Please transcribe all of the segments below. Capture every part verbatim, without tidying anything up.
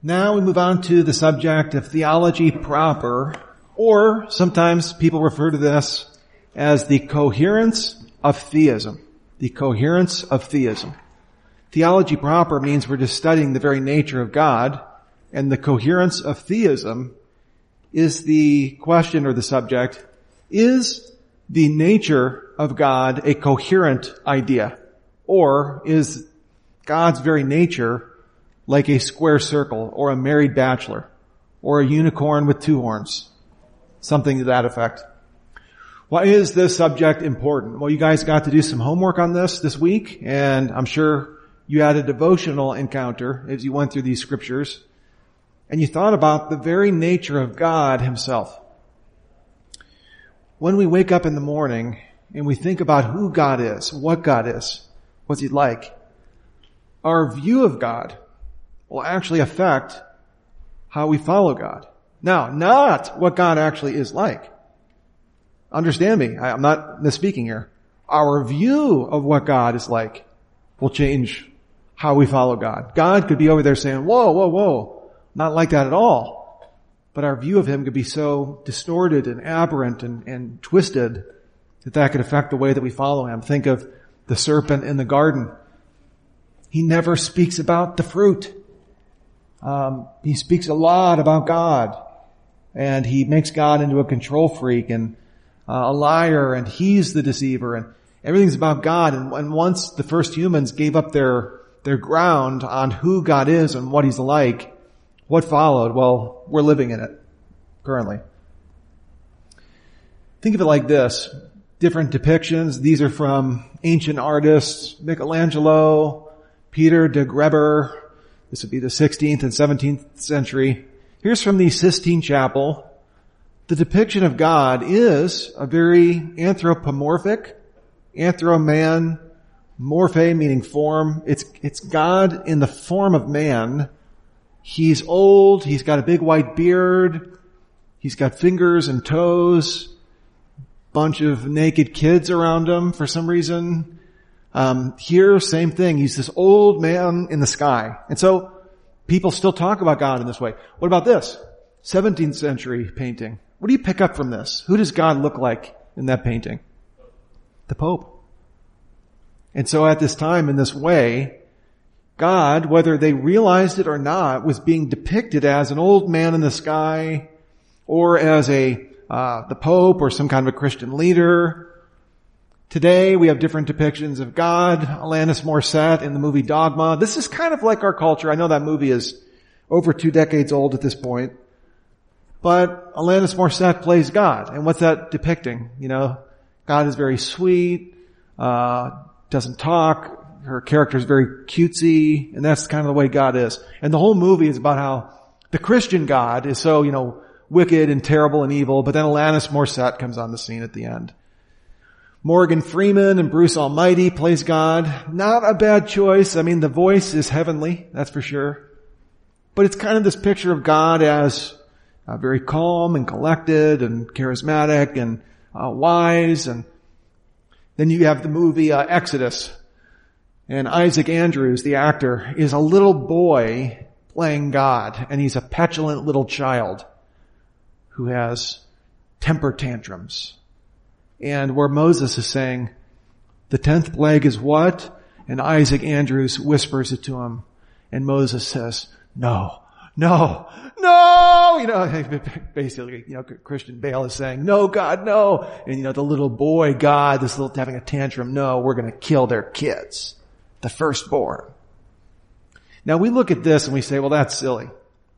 Now we move on to the subject of theology proper, or sometimes people refer to this as the coherence of theism. The coherence of theism. Theology proper means we're just studying the very nature of God, and the coherence of theism is the question or the subject, is the nature of God a coherent idea? Or is God's very nature like a square circle, or a married bachelor, or a unicorn with two horns? Something to that effect. Why is this subject important? Well, you guys got to do some homework on this this week, and I'm sure you had a devotional encounter as you went through these scriptures, and you thought about the very nature of God himself. When we wake up in the morning and we think about who God is, what God is, what's he like, our view of God will actually affect how we follow God. Now, not what God actually is like. Understand me, I'm not misspeaking here. Our view of what God is like will change how we follow God. God could be over there saying, whoa, whoa, whoa, not like that at all. But our view of him could be so distorted and aberrant and, and twisted that that could affect the way that we follow him. Think of the serpent in the garden. He never speaks about the fruit. Um, he speaks a lot about God, and he makes God into a control freak and uh, a liar, and he's the deceiver, and everything's about God. And, and once the first humans gave up their their ground on who God is and what he's like, what followed? Well, we're living in it currently. Think of it like this. Different depictions. These are from ancient artists, Michelangelo, Peter de Grebber. This would be the sixteenth and seventeenth century. Here's from the Sistine Chapel. The depiction of God is a very anthropomorphic, anthroman, morphe meaning form. It's, it's God in the form of man. He's old, he's got a big white beard, he's got fingers and toes, bunch of naked kids around him for some reason. Um, here, same thing. He's this old man in the sky. And so, people still talk about God in this way. What about this? seventeenth century painting. What do you pick up from this? Who does God look like in that painting? The Pope. And so at this time, in this way, God, whether they realized it or not, was being depicted as an old man in the sky, or as a, uh, the Pope, or some kind of a Christian leader. Today, we have different depictions of God. Alanis Morissette in the movie Dogma. This is kind of like our culture. I know that movie is over two decades old at this point. But Alanis Morissette plays God. And what's that depicting? You know, God is very sweet, uh, doesn't talk. Her character is very cutesy. And that's kind of the way God is. And the whole movie is about how the Christian God is so, you know, wicked and terrible and evil. But then Alanis Morissette comes on the scene at the end. Morgan Freeman and Bruce Almighty plays God. Not a bad choice. I mean, the voice is heavenly, that's for sure. But it's kind of this picture of God as uh, very calm and collected and charismatic and uh, wise. And then you have the movie uh, Exodus. And Isaac Andrews, the actor, is a little boy playing God. And he's a petulant little child who has temper tantrums. And where Moses is saying, the tenth plague is what? And Isaac Andrews whispers it to him. And Moses says, no, no, no! You know, basically, you know, Christian Bale is saying, no, God, no! And you know, the little boy, God, this little having a tantrum, no, we're gonna kill their kids. The firstborn. Now we look at this and we say, well, that's silly.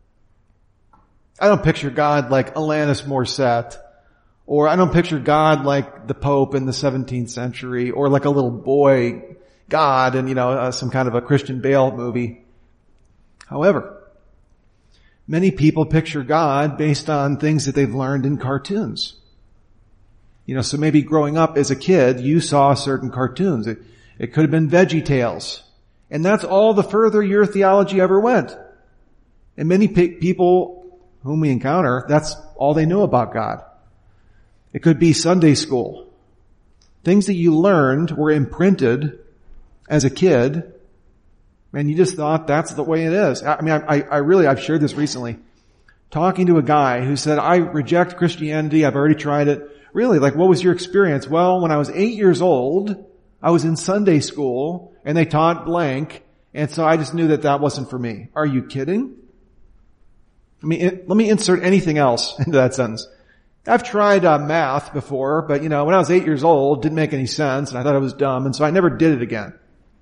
I don't picture God like Alanis Morissette. Or I don't picture God like the Pope in the seventeenth century, or like a little boy God in, you know, uh, some kind of a Christian Bale movie. However, many people picture God based on things that they've learned in cartoons. You know, so maybe growing up as a kid, you saw certain cartoons. It, it could have been VeggieTales. And that's all the further your theology ever went. And many pe- people whom we encounter, that's all they know about God. It could be Sunday school. Things that you learned were imprinted as a kid, And you just thought that's the way it is. I mean, I, I really, I've shared this recently. Talking to a guy who said, I reject Christianity. I've already tried it. Really, like, what was your experience? Well, when I was eight years old, I was in Sunday school and they taught blank. And so I just knew that that wasn't for me. Are you kidding? I mean, it, let me insert anything else into that sentence. I've tried uh, math before, but you know, when I was eight years old, didn't make any sense and I thought it was dumb. And so I never did it again.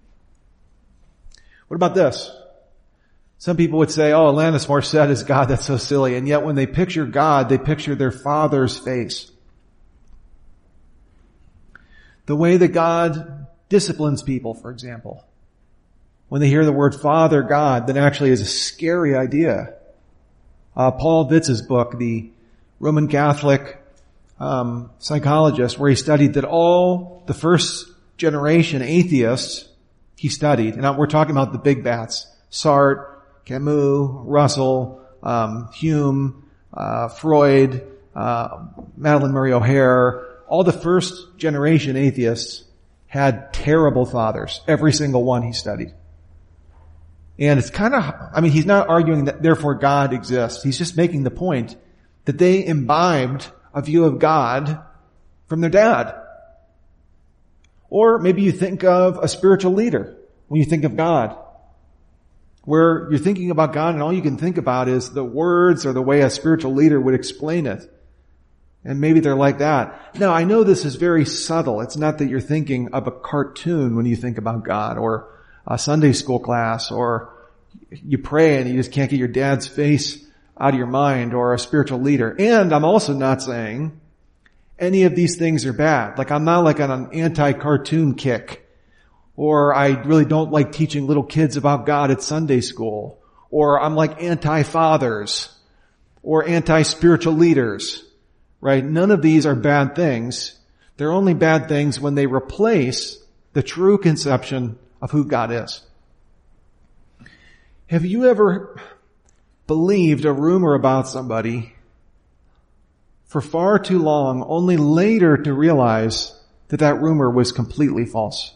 What about this? Some people would say, oh, Alanis Morissette is God. That's so silly. And yet when they picture God, they picture their Father's face. The way that God disciplines people, for example. When they hear the word Father God, that actually is a scary idea. Uh, Paul Witz's book, the Roman Catholic um, psychologist, where he studied that all the first generation atheists he studied, and we're talking about the big bats, Sartre, Camus, Russell, um, Hume, uh, Freud, uh, Madeleine Murray O'Hair, all the first generation atheists had terrible fathers. Every single one he studied. And it's kind of, I mean, he's not arguing that therefore God exists. He's just making the point that they imbibed a view of God from their dad. Or maybe you think of a spiritual leader when you think of God, where you're thinking about God and all you can think about is the words or the way a spiritual leader would explain it. And maybe they're like that. Now, I know this is very subtle. It's not that you're thinking of a cartoon when you think about God, or a Sunday school class, or you pray and you just can't get your dad's face out of your mind, or a spiritual leader. And I'm also not saying any of these things are bad. Like, I'm not like on an anti-cartoon kick, or I really don't like teaching little kids about God at Sunday school, or I'm like anti-fathers, or anti-spiritual leaders, right? None of these are bad things. They're only bad things when they replace the true conception of who God is. Have you ever believed a rumor about somebody for far too long, only later to realize that that rumor was completely false?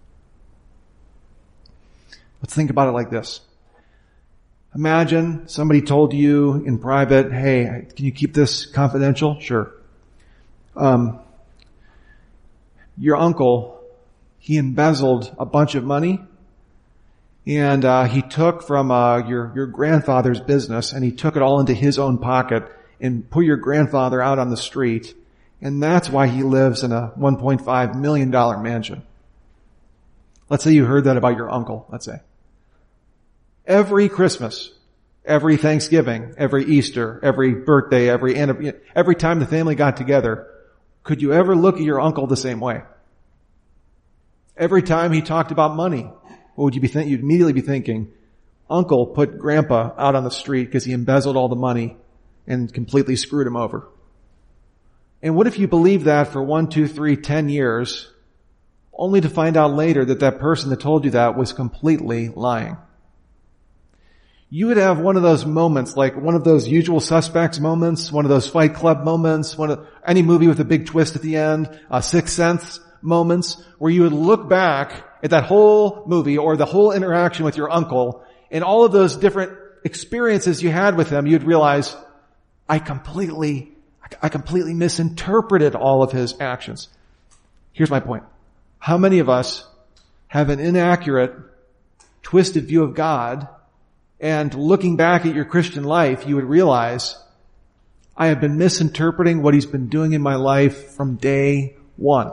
Let's think about it like this. Imagine somebody told you in private, hey, can you keep this confidential? Sure. Um, your uncle, he embezzled a bunch of money, and uh, he took from uh, your, your grandfather's business, and he took it all into his own pocket and put your grandfather out on the street, and that's why he lives in a one point five million dollars mansion. Let's say you heard that about your uncle, let's say. Every Christmas, every Thanksgiving, every Easter, every birthday, every every time the family got together, could you ever look at your uncle the same way? Every time he talked about money, what would you be thinking? You'd immediately be thinking, Uncle put Grandpa out on the street because he embezzled all the money and completely screwed him over. And what if you believed that for one, two, three, ten years, only to find out later that that person that told you that was completely lying? You would have one of those moments, like one of those Usual Suspects moments, one of those Fight Club moments, one of any movie with a big twist at the end, uh, Sixth Sense moments, where you would look back at that whole movie or the whole interaction with your uncle and all of those different experiences you had with him. You'd realize, I completely, I completely misinterpreted all of his actions. Here's my point. How many of us have an inaccurate, twisted view of God, and looking back at your Christian life, you would realize, I have been misinterpreting what he's been doing in my life from day one.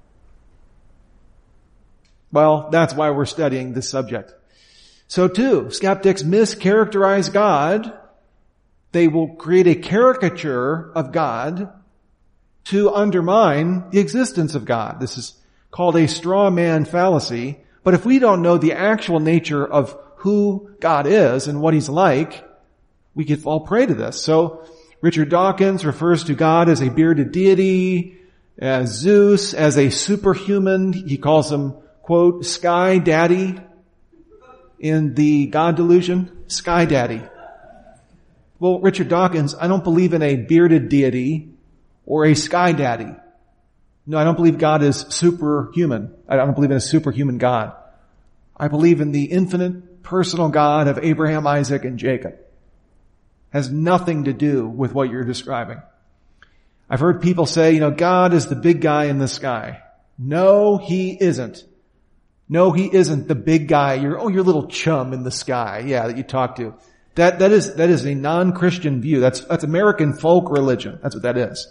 Well, that's why we're studying this subject. So too, skeptics mischaracterize God. They will create a caricature of God to undermine the existence of God. This is called a straw man fallacy. But if we don't know the actual nature of who God is and what he's like, we could fall prey to this. So Richard Dawkins refers to God as a bearded deity, as Zeus, as a superhuman. He calls him, quote, Sky Daddy in the God Delusion. Sky Daddy. Well, Richard Dawkins, I don't believe in a bearded deity or a Sky Daddy. No, I don't believe God is superhuman. I don't believe in a superhuman God. I believe in the infinite personal God of Abraham, Isaac, and Jacob. Has nothing to do with what you're describing. I've heard people say, you know, God is the big guy in the sky. No, he isn't. No, he isn't the big guy. You're, oh, your little chum in the sky. Yeah, that you talk to. That, that is, that is a non-Christian view. That's, that's American folk religion. That's what that is.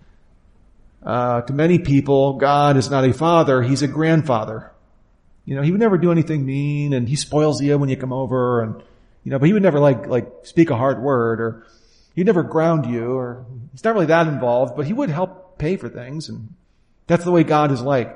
Uh, to many people, God is not a father. He's a grandfather. You know, he would never do anything mean, and he spoils you when you come over, and, you know, but he would never like, like speak a hard word, or he'd never ground you, or he's not really that involved, but he would help pay for things, and that's the way God is like.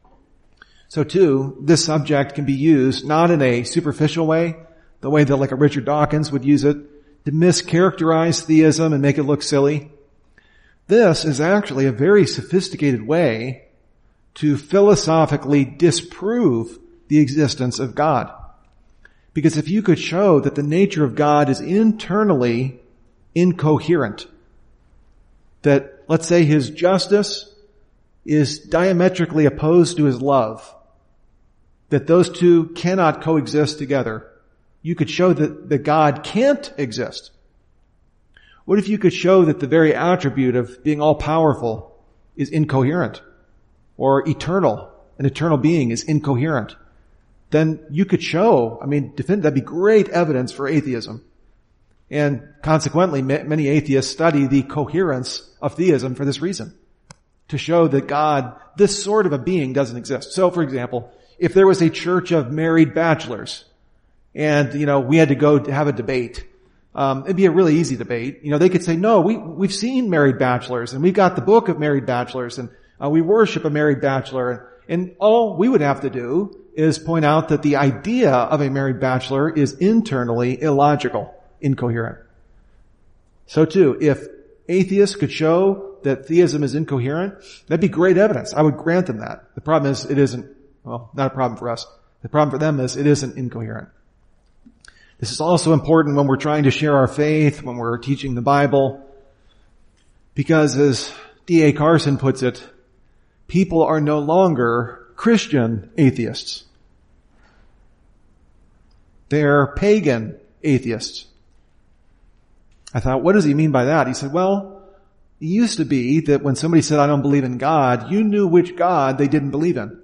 So too, this subject can be used not in a superficial way, the way that like a Richard Dawkins would use it, to mischaracterize theism and make it look silly. This is actually a very sophisticated way to philosophically disprove the existence of God. Because if you could show that the nature of God is internally incoherent, that, let's say, his justice is diametrically opposed to his love, that those two cannot coexist together, you could show that, that God can't exist. What if you could show that the very attribute of being all-powerful is incoherent, or eternal, an eternal being is incoherent? Then you could show, I mean, that'd be great evidence for atheism. And consequently, many atheists study the coherence of theism for this reason, to show that God, this sort of a being, doesn't exist. So, for example, if there was a church of married bachelors, and, you know, we had to go to have a debate, um, it'd be a really easy debate. You know, they could say, no, we, we've seen married bachelors, and we've got the book of married bachelors, and uh, we worship a married bachelor, and all we would have to do is point out that the idea of a married bachelor is internally illogical, incoherent. So too, if atheists could show that theism is incoherent, that'd be great evidence. I would grant them that. The problem is it isn't, well, not a problem for us. The problem for them is it isn't incoherent. This is also important when we're trying to share our faith, when we're teaching the Bible, because as D A Carson puts it, people are no longer Christian atheists. They're pagan atheists. I thought, what does he mean by that? He said, well, it used to be that when somebody said, I don't believe in God, you knew which God they didn't believe in.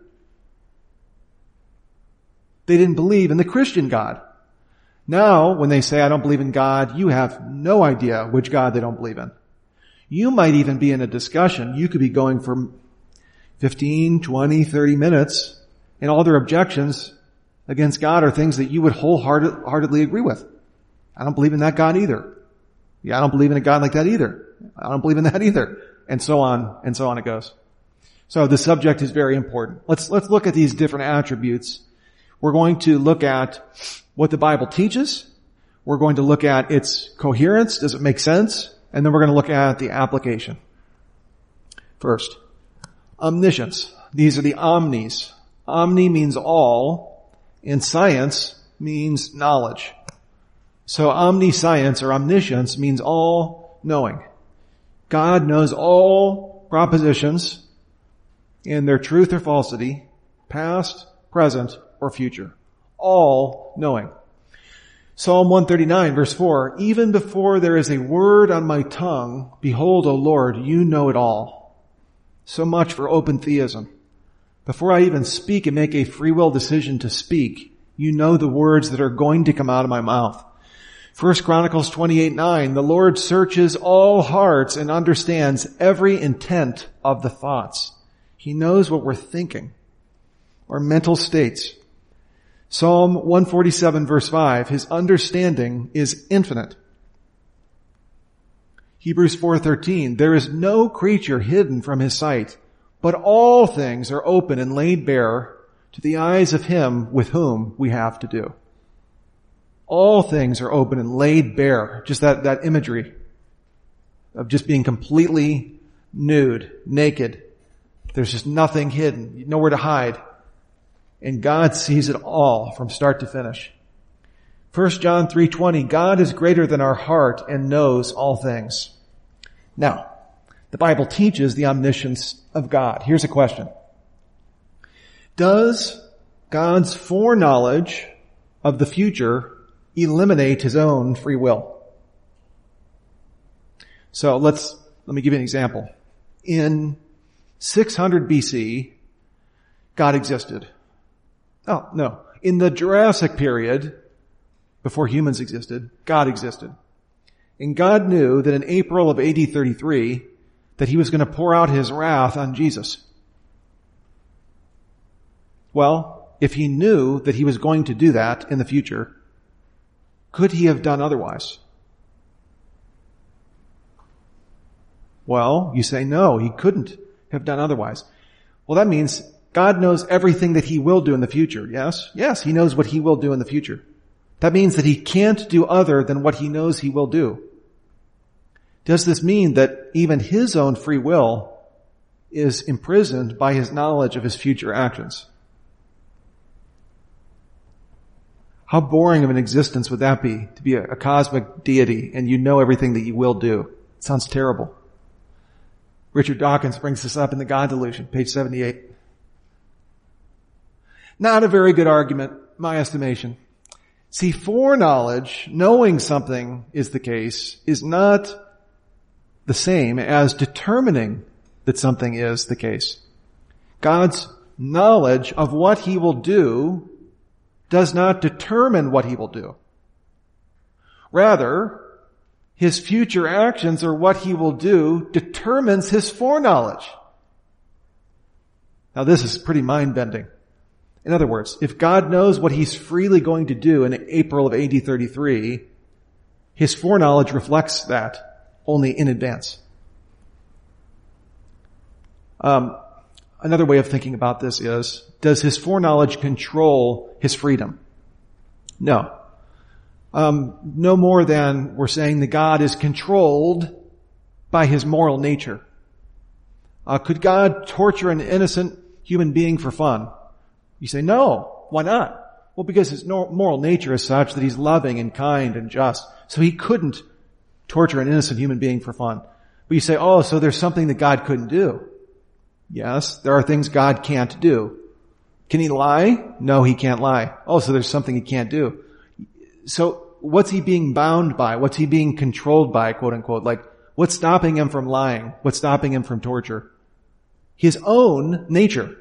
They didn't believe in the Christian God. Now, when they say, I don't believe in God, you have no idea which God they don't believe in. You might even be in a discussion. You could be going for fifteen, twenty, thirty minutes, and all their objections against God are things that you would wholeheartedly agree with. I don't believe in that God either. Yeah, I don't believe in a God like that either. I don't believe in that either. And so on, and so on it goes. So the subject is very important. Let's, let's look at these different attributes. We're going to look at what the Bible teaches. We're going to look at its coherence. Does it make sense? And then we're going to look at the application. First, omniscience. These are the omnis. Omni means all, and science means knowledge. So omniscience or omniscience means all knowing. God knows all propositions in their truth or falsity, past, present, or future. All knowing. Psalm one thirty-nine verse four, even before there is a word on my tongue, behold, O Lord, you know it all. So much for open theism. Before I even speak and make a free will decision to speak, you know the words that are going to come out of my mouth. First Chronicles twenty-eight nine, the Lord searches all hearts and understands every intent of the thoughts. He knows what we're thinking, our mental states. Psalm one forty-seven verse five, his understanding is infinite. Hebrews four thirteen, there is no creature hidden from his sight, but all things are open and laid bare to the eyes of him with whom we have to do. All things are open and laid bare. Just that, that imagery of just being completely nude, naked. There's just nothing hidden, nowhere to hide. And God sees it all from start to finish. First John three twenty, God is greater than our heart and knows all things. Now, the Bible teaches the omniscience of God. Here's a question. Does God's foreknowledge of the future eliminate his own free will. So let's, let me give you an example. In six hundred B C, God existed. Oh, no. In the Jurassic period, before humans existed, God existed. And God knew that in April of A D thirty-three, that he was going to pour out his wrath on Jesus. Well, if he knew that he was going to do that in the future, could he have done otherwise? Well, you say no, he couldn't have done otherwise. Well, that means God knows everything that he will do in the future, yes? Yes, he knows what he will do in the future. That means that he can't do other than what he knows he will do. Does this mean that even his own free will is imprisoned by his knowledge of his future actions? How boring of an existence would that be, to be a, a cosmic deity and you know everything that you will do? It sounds terrible. Richard Dawkins brings this up in The God Delusion, page seventy-eight. Not a very good argument, my estimation. See, foreknowledge, knowing something is the case, is not the same as determining that something is the case. God's knowledge of what he will do does not determine what he will do. Rather, his future actions or what he will do determines his foreknowledge. Now this is pretty mind-bending. In other words, if God knows what he's freely going to do in April of A D thirty-three, his foreknowledge reflects that only in advance. Um, another way of thinking about this is, does his foreknowledge control his freedom? No. Um, no more than we're saying that God is controlled by his moral nature. Uh, could God torture an innocent human being for fun? You say, no. Why not? Well, because his moral nature is such that he's loving and kind and just. So he couldn't torture an innocent human being for fun. But you say, oh, so there's something that God couldn't do. Yes, there are things God can't do. Can he lie? No, he can't lie. Oh, so there's something he can't do. So what's he being bound by? What's he being controlled by, quote unquote? Like, what's stopping him from lying? What's stopping him from torture? His own nature.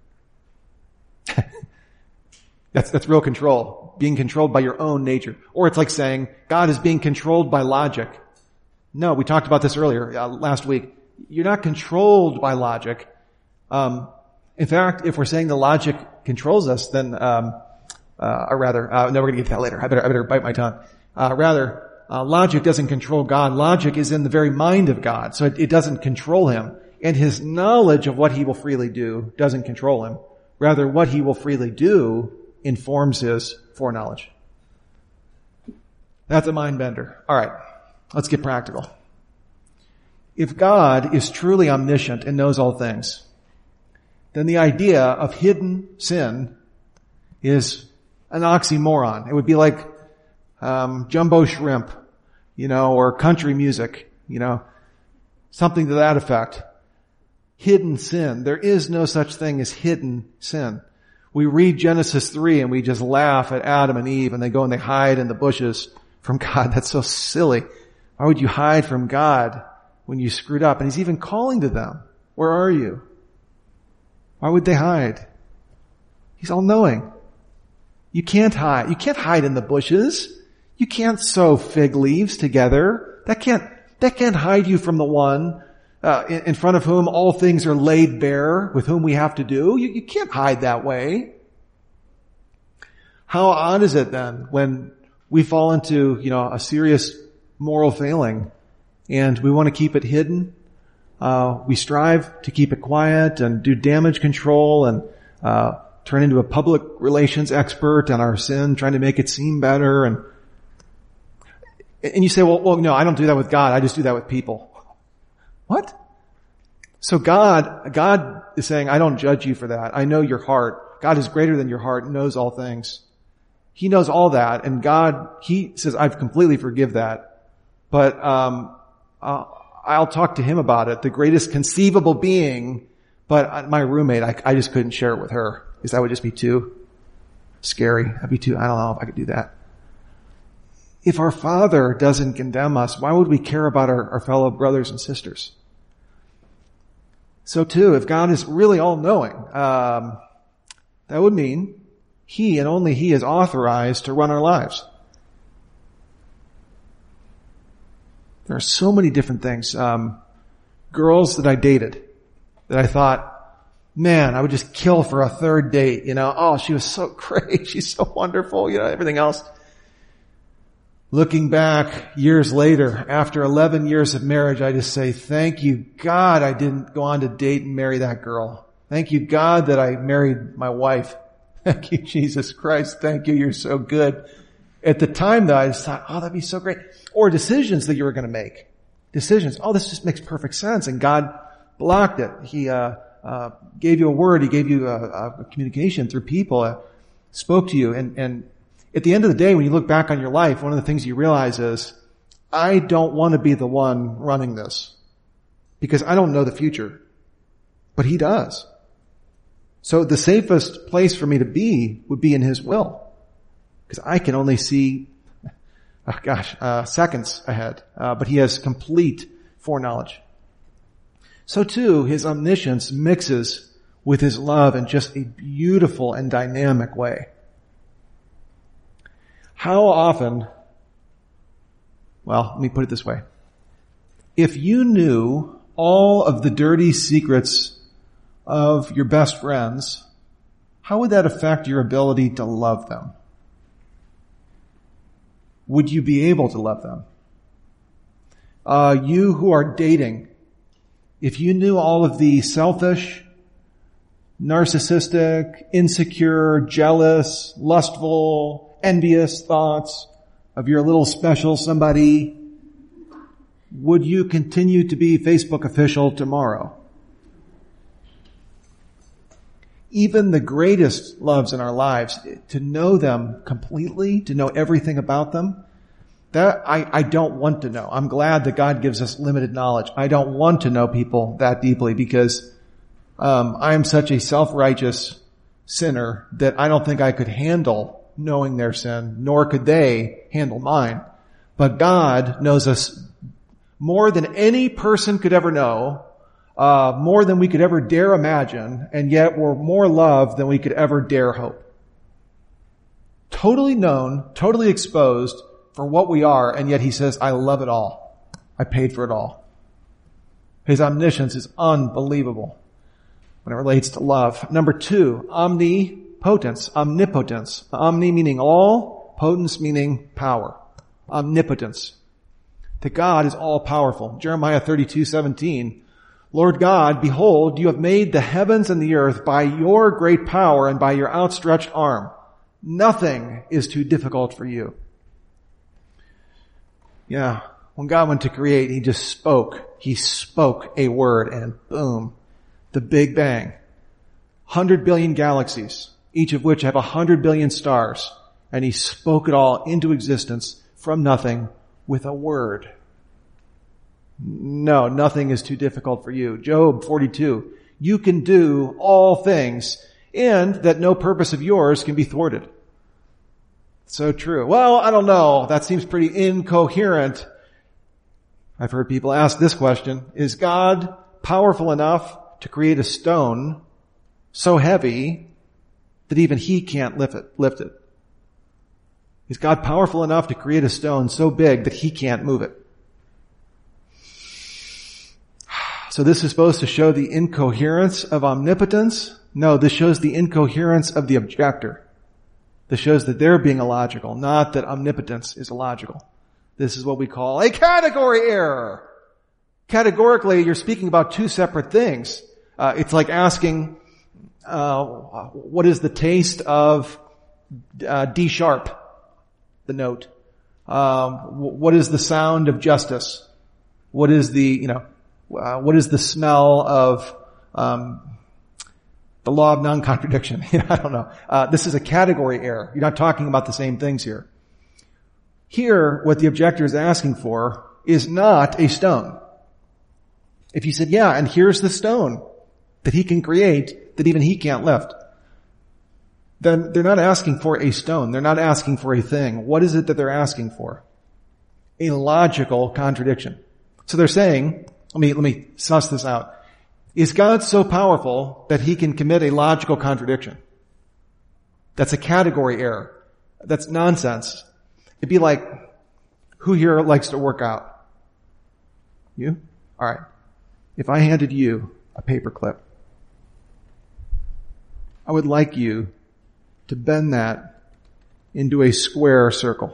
That's, that's real control. Being controlled by your own nature. Or it's like saying, God is being controlled by logic. No, we talked about this earlier, uh, last week. You're not controlled by logic. Um, in fact, if we're saying the logic controls us, then, um, uh, or rather, uh, no, we're gonna get to that later. I better, I better bite my tongue. Uh, rather, uh, logic doesn't control God. Logic is in the very mind of God. So it, it doesn't control him. And his knowledge of what he will freely do doesn't control him. Rather, what he will freely do informs his foreknowledge. That's a mind bender. All right, let's get practical. If God is truly omniscient and knows all things, then the idea of hidden sin is an oxymoron. It would be like um, jumbo shrimp, you know, or country music, you know, something to that effect. Hidden sin. There is no such thing as hidden sin. We read Genesis three and we just laugh at Adam and Eve and they go and they hide in the bushes from God. That's so silly. Why would you hide from God when you screwed up? And he's even calling to them. Where are you? Why would they hide? He's all-knowing. You can't hide. You can't hide in the bushes. You can't sew fig leaves together. That can't, that can't hide you from the one Uh, in, in front of whom all things are laid bare, with whom we have to do. You, you can't hide that way. How odd is it then when we fall into, you know, a serious moral failing and we want to keep it hidden? Uh, we strive to keep it quiet and do damage control and, uh, turn into a public relations expert on our sin, trying to make it seem better. And, and you say, well, well, no, I don't do that with God. I just do that with people. What? So God, God is saying, I don't judge you for that. I know your heart. God is greater than your heart and knows all things. He knows all that. And God, he says, I've completely forgive that. But, um, uh, I'll talk to him about it. The greatest conceivable being, but my roommate, I, I just couldn't share it with her because that would just be too, scary. That'd be too, I don't know if I could do that. If our Father doesn't condemn us, why would we care about our, our fellow brothers and sisters? So too, if God is really all-knowing, um, that would mean He and only He is authorized to run our lives. There are so many different things. Um, girls that I dated, that I thought, man, I would just kill for a third date, you know. Oh, she was so great. She's so wonderful, you know, everything else. Looking back years later, after eleven years of marriage, I just say, thank you, God, I didn't go on to date and marry that girl. Thank you, God, that I married my wife. Thank you, Jesus Christ. Thank you, you're so good. At the time, though, I just thought, oh, that'd be so great. Or decisions that you were going to make. Decisions. Oh, this just makes perfect sense. And God blocked it. He uh, uh gave you a word. He gave you a, a communication through people, uh, spoke to you, and and at the end of the day, when you look back on your life, one of the things you realize is, I don't want to be the one running this. Because I don't know the future. But He does. So the safest place for me to be would be in His will. Because I can only see, oh gosh, uh, seconds ahead. Uh, but He has complete foreknowledge. So too, His omniscience mixes with His love in just a beautiful and dynamic way. How often, well, let me put it this way. If you knew all of the dirty secrets of your best friends, how would that affect your ability to love them? Would you be able to love them? Uh, you who are dating, if you knew all of the selfish, narcissistic, insecure, jealous, lustful, envious thoughts of your little special somebody, would you continue to be Facebook official tomorrow? Even the greatest loves in our lives, to know them completely, to know everything about them, that I, I don't want to know. I'm glad that God gives us limited knowledge. I don't want to know people that deeply because um, I am such a self-righteous sinner that I don't think I could handle knowing their sin, nor could they handle mine. But God knows us more than any person could ever know, uh, more than we could ever dare imagine, and yet we're more loved than we could ever dare hope. Totally known, totally exposed for what we are, and yet He says, I love it all. I paid for it all. His omniscience is unbelievable when it relates to love. Number two, omnipotence, omnipotence. Omni meaning all, potence meaning power. Omnipotence. That God is all powerful. Jeremiah thirty-two seventeen. Lord God, behold, you have made the heavens and the earth by your great power and by your outstretched arm. Nothing is too difficult for you. Yeah, when God went to create, He just spoke. He spoke a word and boom, the Big Bang. Hundred billion galaxies, each of which have a hundred billion stars. And He spoke it all into existence from nothing with a word. No, nothing is too difficult for you. Job forty-two. You can do all things, and that no purpose of yours can be thwarted. So true. Well, I don't know. That seems pretty incoherent. I've heard people ask this question. Is God powerful enough to create a stone so heavy that even He can't lift it? Lift it? Is God powerful enough to create a stone so big that He can't move it? So this is supposed to show the incoherence of omnipotence? No, this shows the incoherence of the objector. This shows that they're being illogical, not that omnipotence is illogical. This is what we call a category error. Categorically, you're speaking about two separate things. Uh, it's like asking, uh, what is the taste of uh, D sharp, the note? Um, what is the sound of justice? What is the, you know, uh, what is the smell of um, the law of non-contradiction? I don't know. Uh, this is a category error. You're not talking about the same things here. Here, what the objector is asking for is not a stone. If he said, yeah, and here's the stone that he can create that even he can't lift. then they're not asking for a stone. They're not asking for a thing. What is it that they're asking for? A logical contradiction. So they're saying, let me, let me suss this out. Is God so powerful that he can commit a logical contradiction? That's a category error. That's nonsense. It'd be like, who here likes to work out? You? All right. If I handed you a paperclip, I would like you to bend that into a square circle.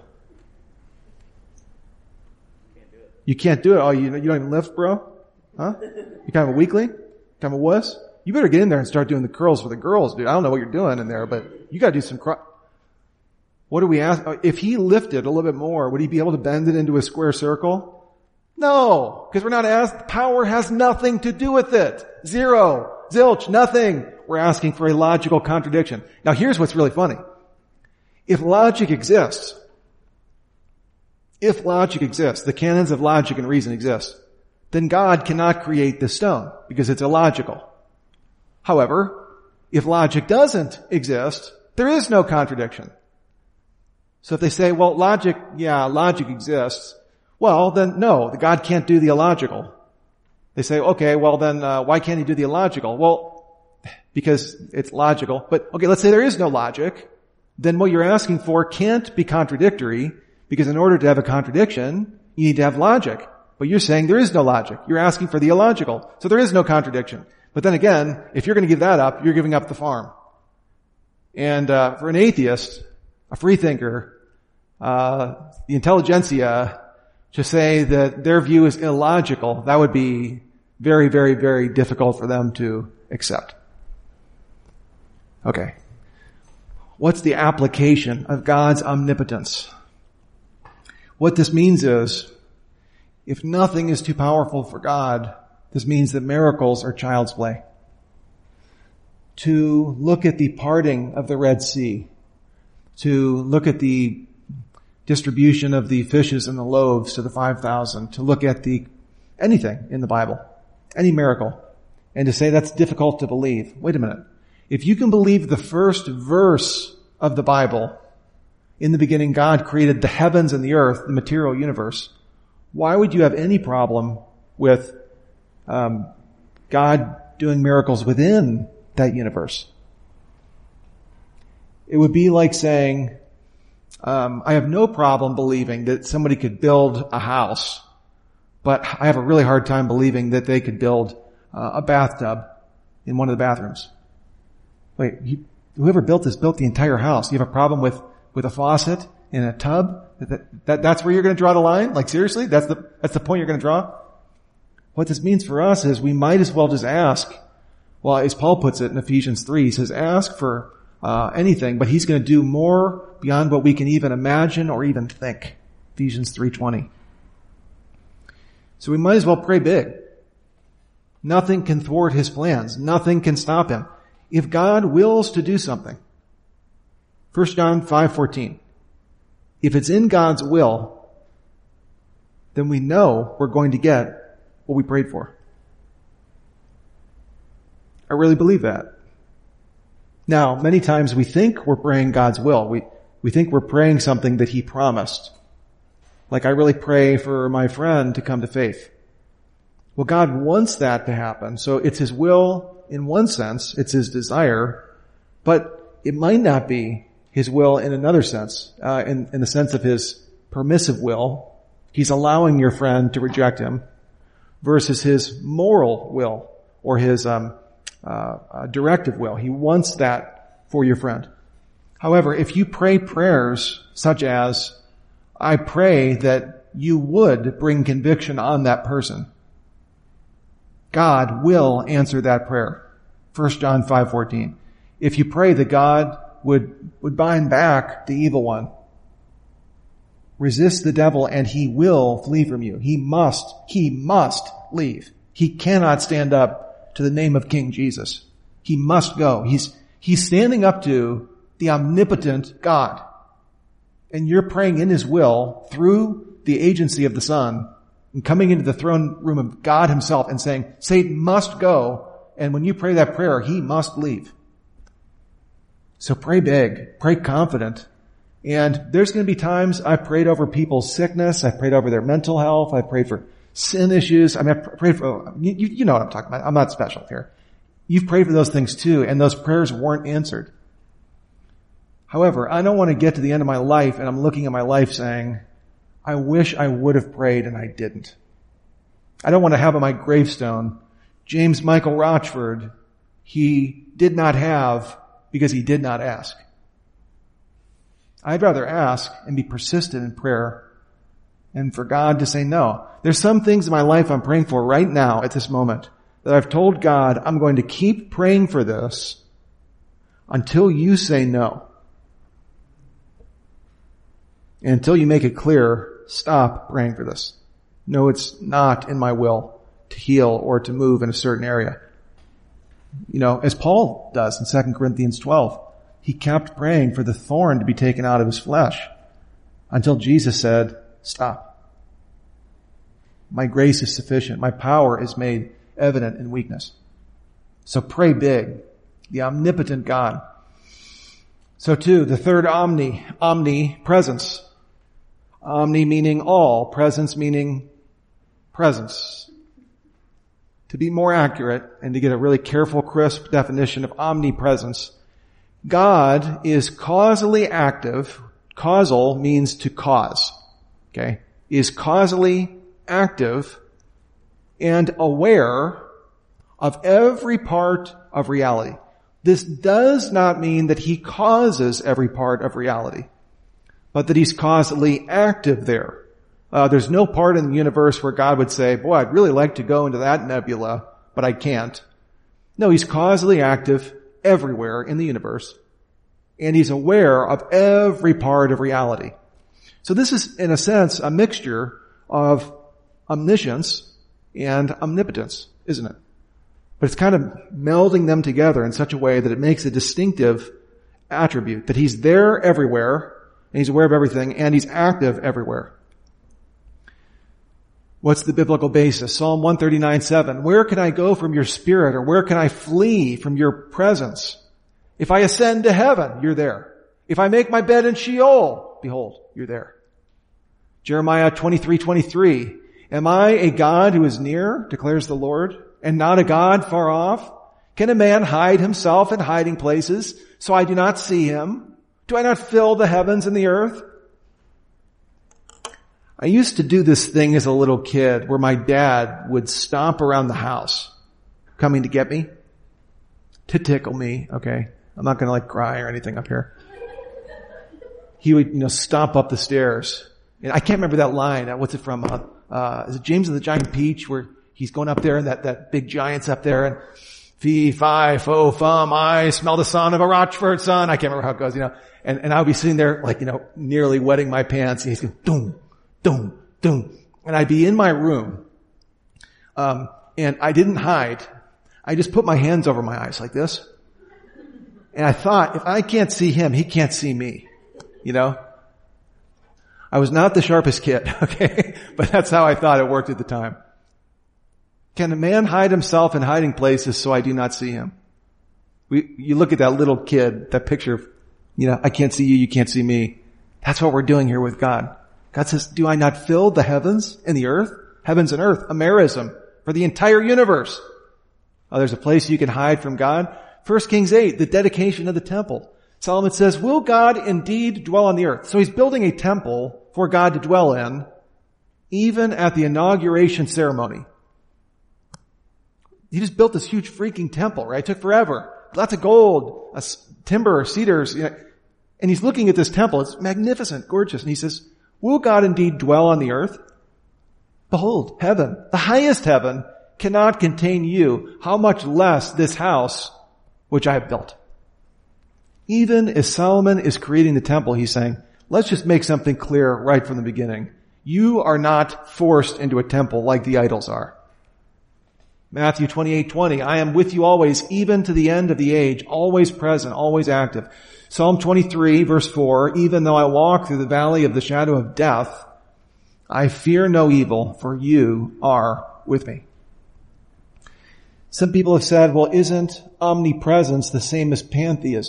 You can't do it. Oh, you, you don't even lift, bro? Huh? You kind of a weakling? Kind of a wuss? You better get in there and start doing the curls for the girls, dude. I don't know what you're doing in there, but you gotta do some cr- What do we ask? If he lifted a little bit more, would he be able to bend it into a square circle? No, because we're not asked. Power has nothing to do with it. Zero. Zilch. Nothing. We're asking for a logical contradiction. Now here's what's really funny. If logic exists, if logic exists, the canons of logic and reason exist, then God cannot create the stone because it's illogical. However, if logic doesn't exist, there is no contradiction. So if they say, well, logic, yeah, logic exists, well, then no, God can't do the illogical. They say, okay, well then, uh, why can't he do the illogical? Well, because it's logical. But okay, let's say there is no logic. Then what you're asking for can't be contradictory, because in order to have a contradiction, you need to have logic. But you're saying there is no logic. You're asking for the illogical. So there is no contradiction. But then again, if you're going to give that up, you're giving up the farm. And uh, for an atheist, a free thinker, uh, the intelligentsia, to say that their view is illogical, that would be very, very, very difficult for them to accept. Okay. What's the application of God's omnipotence? What this means is, if nothing is too powerful for God, this means that miracles are child's play. To look at the parting of the Red Sea, to look at the distribution of the fishes and the loaves to the five thousand, to look at the anything in the Bible, any miracle, and to say that's difficult to believe. Wait a minute. If you can believe the first verse of the Bible, in the beginning God created the heavens and the earth, the material universe, why would you have any problem with um, God doing miracles within that universe? It would be like saying, um, I have no problem believing that somebody could build a house, but I have a really hard time believing that they could build uh, a bathtub in one of the bathrooms. Wait, you, whoever built this built the entire house. You have a problem with, with a faucet in a tub? That, that, that's where you're going to draw the line? Like seriously? That's the, that's the point you're going to draw? What this means for us is we might as well just ask, well, as Paul puts it in Ephesians three, he says, ask for uh, anything, but he's going to do more beyond what we can even imagine or even think. Ephesians three twenty. So we might as well pray big. Nothing can thwart his plans. Nothing can stop him. If God wills to do something, First John five fourteen, if it's in God's will, then we know we're going to get what we prayed for. I really believe that. Now, many times we think we're praying God's will. We, we think we're praying something that he promised. Like I really pray for my friend to come to faith. Well, God wants that to happen. So it's his will in one sense. It's his desire. But it might not be his will in another sense, uh, in, in the sense of his permissive will. He's allowing your friend to reject him versus his moral will or his um, uh, uh, directive will. He wants that for your friend. However, if you pray prayers such as, I pray that you would bring conviction on that person, God will answer that prayer. First John five fourteen. If you pray that God would, would bind back the evil one, resist the devil and he will flee from you. He must, he must leave. He cannot stand up to the name of King Jesus. He must go. He's, he's standing up to the omnipotent God. And you're praying in his will through the agency of the Son and coming into the throne room of God himself and saying, Satan must go. And when you pray that prayer, he must leave. So pray big, pray confident. And there's going to be times I've prayed over people's sickness, I've prayed over their mental health, I've prayed for sin issues. I mean, I've prayed for, you, you know what I'm talking about. I'm not special here. You've prayed for those things too, and those prayers weren't answered. However, I don't want to get to the end of my life and I'm looking at my life saying, I wish I would have prayed and I didn't. I don't want to have on my gravestone, James Michael Rochford, he did not have because he did not ask. I'd rather ask and be persistent in prayer and for God to say no. There's some things in my life I'm praying for right now at this moment that I've told God I'm going to keep praying for this until you say no. And until you make it clear, stop praying for this. No, it's not in my will to heal or to move in a certain area. You know, as Paul does in Second Corinthians twelve. He kept praying for the thorn to be taken out of his flesh until Jesus said, stop. My grace is sufficient. My power is made evident in weakness. So pray big. The omnipotent God. So too, the third omni, omnipresence. Omni meaning all, presence meaning presence. To be more accurate and to get a really careful, crisp definition of omnipresence, God is causally active. Causal means to cause. Okay? Is causally active and aware of every part of reality. This does not mean that he causes every part of reality, but that he's causally active there. Uh, there's no part in the universe where God would say, boy, I'd really like to go into that nebula, but I can't. No, he's causally active everywhere in the universe, and he's aware of every part of reality. So this is, in a sense, a mixture of omniscience and omnipotence, isn't it? But it's kind of melding them together in such a way that it makes a distinctive attribute, that he's there everywhere, and he's aware of everything, and he's active everywhere. What's the biblical basis? Psalm one thirty-nine seven. Where can I go from your spirit, or where can I flee from your presence? If I ascend to heaven, you're there. If I make my bed in Sheol, behold, you're there. Jeremiah twenty-three twenty-three. Am I a God who is near, declares the Lord, and not a God far off? Can a man hide himself in hiding places so I do not see him? Do I not fill the heavens and the earth? I used to do this thing as a little kid where my dad would stomp around the house coming to get me, to tickle me, okay? I'm not going to like cry or anything up here. He would, you know, stomp up the stairs. And I can't remember that line. What's it from? Uh, uh, is it James and the Giant Peach, where he's going up there and that, that big giant's up there and fee, fi, fo, fum, I smell the son of a Rochford son. I can't remember how it goes, you know. And, and I would be sitting there like, you know, nearly wetting my pants, and he's going, doom, doom, doom. And I'd be in my room. Um, and I didn't hide. I just put my hands over my eyes like this. And I thought, if I can't see him, he can't see me. You know? I was not the sharpest kid, okay? But that's how I thought it worked at the time. Can a man hide himself in hiding places so I do not see him? We, you look at that little kid, that picture of, you know, I can't see you, you can't see me. That's what we're doing here with God. God says, do I not fill the heavens and the earth? Heavens and earth, a merism for the entire universe. Oh, there's a place you can hide from God. First Kings eight, the dedication of the temple. Solomon says, will God indeed dwell on the earth? So he's building a temple for God to dwell in, even at the inauguration ceremony. He just built this huge freaking temple, right? It took forever. Lots of gold, uh, timber, cedars, you know, and he's looking at this temple. It's magnificent, gorgeous. And he says, will God indeed dwell on the earth? Behold, heaven, the highest heaven, cannot contain you. How much less this house which I have built? Even as Solomon is creating the temple, he's saying, let's just make something clear right from the beginning. You are not forced into a temple like the idols are. Matthew twenty-eight twenty, I am with you always, even to the end of the age, always present, always active. Psalm twenty-three, verse four, even though I walk through the valley of the shadow of death, I fear no evil, for you are with me. Some people have said, well, isn't omnipresence the same as pantheism?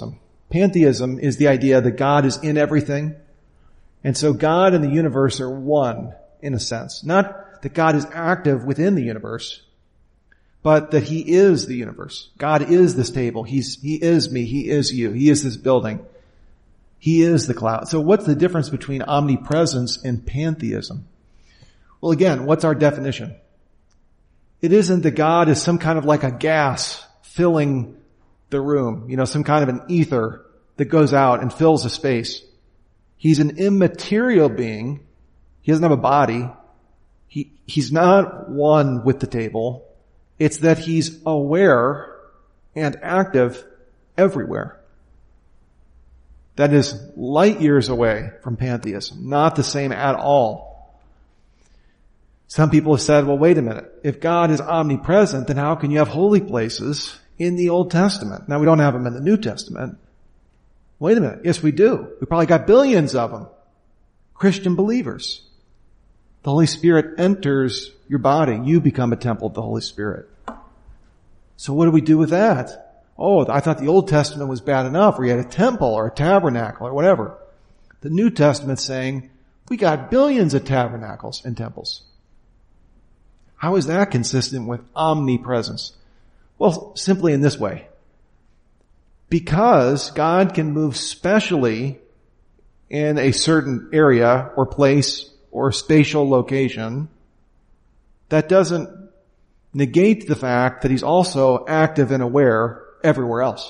Pantheism is the idea that God is in everything. And so God and the universe are one, in a sense. Not that God is active within the universe, but that he is the universe. God is this table. He's, he is me. He is you. He is this building. He is the cloud. So what's the difference between omnipresence and pantheism? Well, again, what's our definition? It isn't that God is some kind of like a gas filling the room, you know, some kind of an ether that goes out and fills a space. He's an immaterial being. He doesn't have a body. He, he's not one with the table. It's that he's aware and active everywhere. That is light years away from pantheism, not the same at all. Some people have said, well, wait a minute. If God is omnipresent, then how can you have holy places in the Old Testament? Now, we don't have them in the New Testament. Wait a minute. Yes, we do. We probably got billions of them. Christian believers. The Holy Spirit enters your body. You become a temple of the Holy Spirit. So what do we do with that? Oh, I thought the Old Testament was bad enough, where you had a temple or a tabernacle or whatever. The New Testament's saying, we got billions of tabernacles and temples. How is that consistent with omnipresence? Well, simply in this way. Because God can move specially in a certain area or place or spatial location, that doesn't negate the fact that he's also active and aware everywhere else.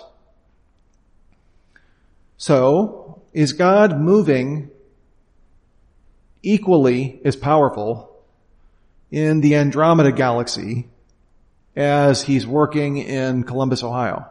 So, is God moving equally as powerful in the Andromeda Galaxy as he's working in Columbus, Ohio?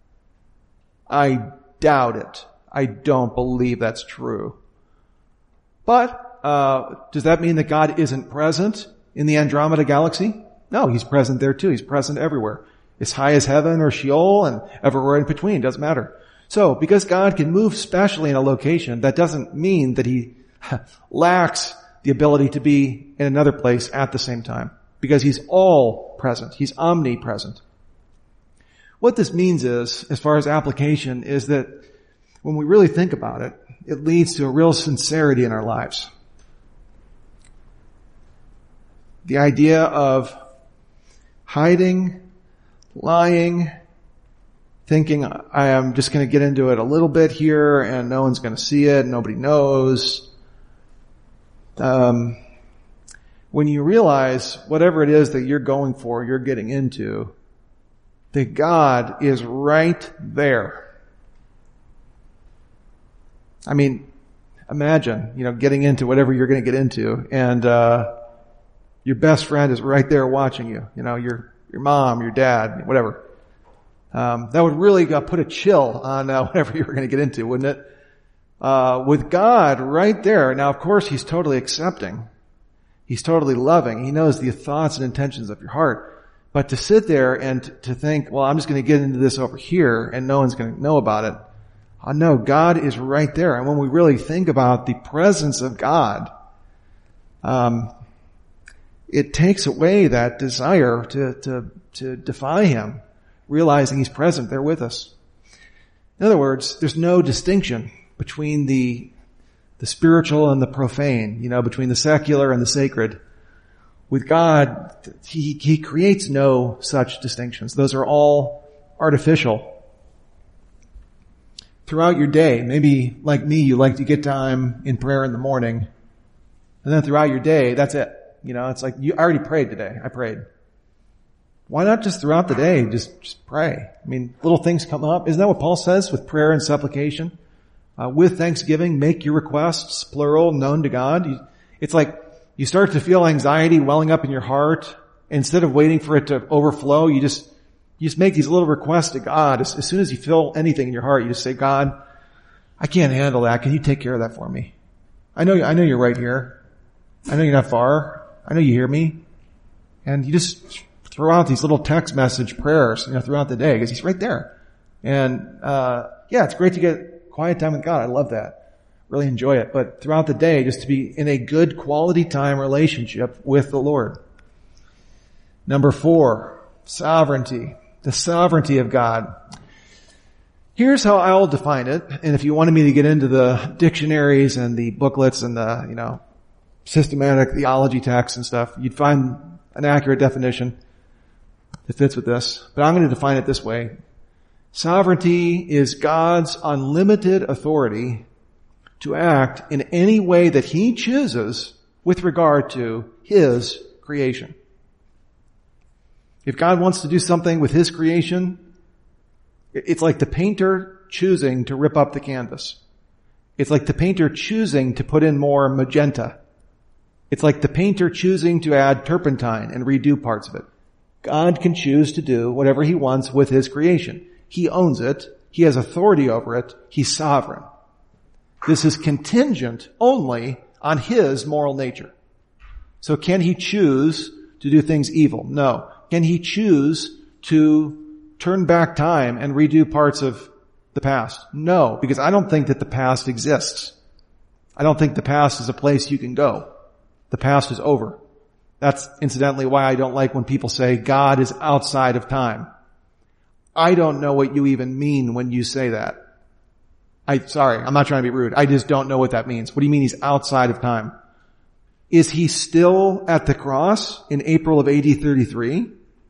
I doubt it. I don't believe that's true. But, uh, does that mean that God isn't present in the Andromeda Galaxy? No, he's present there too. He's present everywhere. As high as heaven or Sheol and everywhere in between, doesn't matter. So, because God can move specially in a location, that doesn't mean that he lacks the ability to be in another place at the same time. Because he's all present. He's omnipresent. What this means is, as far as application, is that when we really think about it, it leads to a real sincerity in our lives. The idea of hiding, lying, thinking I am just going to get into it a little bit here and no one's going to see it, nobody knows. Um, when you realize whatever it is that you're going for, you're getting into, that God is right there. I mean, imagine, you know, getting into whatever you're going to get into and, uh, your best friend is right there watching you. You know, your, your mom, your dad, whatever. Um, that would really uh, put a chill on uh, whatever you were going to get into, wouldn't it? Uh, with God right there. Now, of course, he's totally accepting. He's totally loving. He knows the thoughts and intentions of your heart. But to sit there and to think, well, I'm just going to get into this over here and no one's going to know about it. Oh, no, God is right there. And when we really think about the presence of God, um, it takes away that desire to, to, to defy him, realizing he's present there with us. In other words, there's no distinction between the, the spiritual and the profane, you know, between the secular and the sacred. With God, he, he creates no such distinctions. Those are all artificial. Throughout your day, maybe like me, you like to get time in prayer in the morning. And then throughout your day, that's it. You know, it's like, you I already prayed today. I prayed. Why not just throughout the day, just, just pray? I mean, little things come up. Isn't that what Paul says with prayer and supplication? Uh, with thanksgiving, make your requests, plural, known to God. You, it's like, you start to feel anxiety welling up in your heart. Instead of waiting for it to overflow, you just, you just make these little requests to God. As, as soon as you feel anything in your heart, you just say, God, I can't handle that. Can you take care of that for me? I know, I know you're right here. I know you're not far. I know you hear me. And you just throw out these little text message prayers, you know, throughout the day because he's right there. And, uh, yeah, it's great to get quiet time with God. I love that. Really enjoy it. But throughout the day, just to be in a good quality time relationship with the Lord. Number four, sovereignty. The sovereignty of God. Here's how I'll define it. And if you wanted me to get into the dictionaries and the booklets and the, you know, systematic theology texts and stuff, you'd find an accurate definition that fits with this. But I'm going to define it this way. Sovereignty is God's unlimited authority to act in any way that he chooses with regard to his creation. If God wants to do something with his creation, it's like the painter choosing to rip up the canvas. It's like the painter choosing to put in more magenta. It's like the painter choosing to add turpentine and redo parts of it. God can choose to do whatever he wants with his creation. He owns it. He has authority over it. He's sovereign. This is contingent only on his moral nature. So can he choose to do things evil? No. Can he choose to turn back time and redo parts of the past? No, because I don't think that the past exists. I don't think the past is a place you can go. The past is over. That's incidentally why I don't like when people say God is outside of time. I don't know what you even mean when you say that. I, sorry, I'm not trying to be rude. I just don't know what that means. What do you mean he's outside of time? Is he still at the cross in April of A D thirty-three?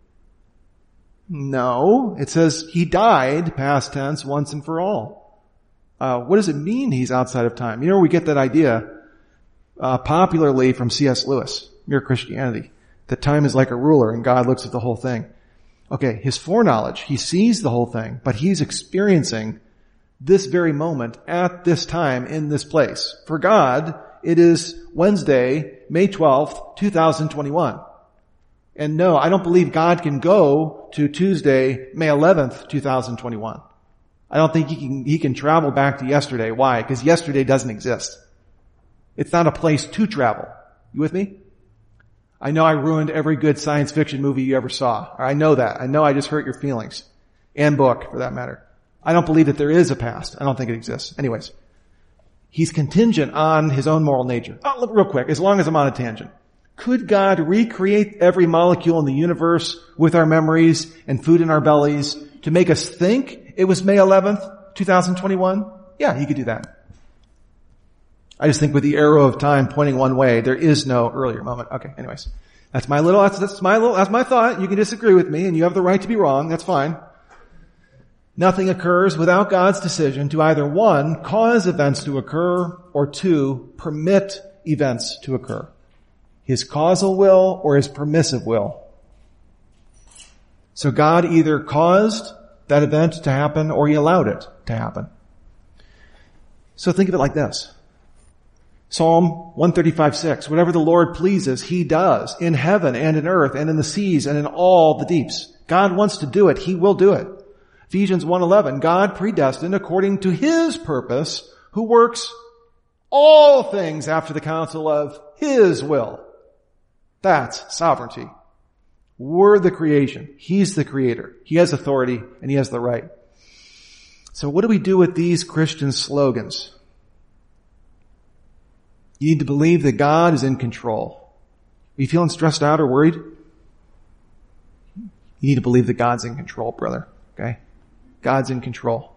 No. It says he died, past tense, once and for all. Uh, what does it mean he's outside of time? You know where we get that idea? Uh, popularly from C S Lewis, Mere Christianity. That time is like a ruler and God looks at the whole thing. Okay, his foreknowledge, he sees the whole thing, but he's experiencing this very moment at this time in this place. For God, it is Wednesday, May twelfth, two thousand twenty-one. And no, I don't believe God can go to Tuesday, May eleventh, two thousand twenty-one. I don't think he can, he can travel back to yesterday. Why? Because yesterday doesn't exist. It's not a place to travel. You with me? I know I ruined every good science fiction movie you ever saw. I know that. I know I just hurt your feelings. And book, for that matter. I don't believe that there is a past. I don't think it exists. Anyways. He's contingent on his own moral nature. Oh, look, real quick, as long as I'm on a tangent. Could God recreate every molecule in the universe with our memories and food in our bellies to make us think it was May eleventh, two thousand twenty-one? Yeah, he could do that. I just think with the arrow of time pointing one way, there is no earlier moment. Okay, anyways. That's my little, that's, that's my little, that's my thought. You can disagree with me and you have the right to be wrong. That's fine. Nothing occurs without God's decision to either one, cause events to occur, or two, permit events to occur. His causal will or his permissive will. So God either caused that event to happen or he allowed it to happen. So think of it like this. Psalm one thirty-five six, whatever the Lord pleases, he does in heaven and in earth and in the seas and in all the deeps. God wants to do it. He will do it. Ephesians one eleven, God predestined according to his purpose, who works all things after the counsel of his will. That's sovereignty. We're the creation. He's the creator. He has authority and he has the right. So what do we do with these Christian slogans? You need to believe that God is in control. Are you feeling stressed out or worried? You need to believe that God's in control, brother. Okay? God's in control.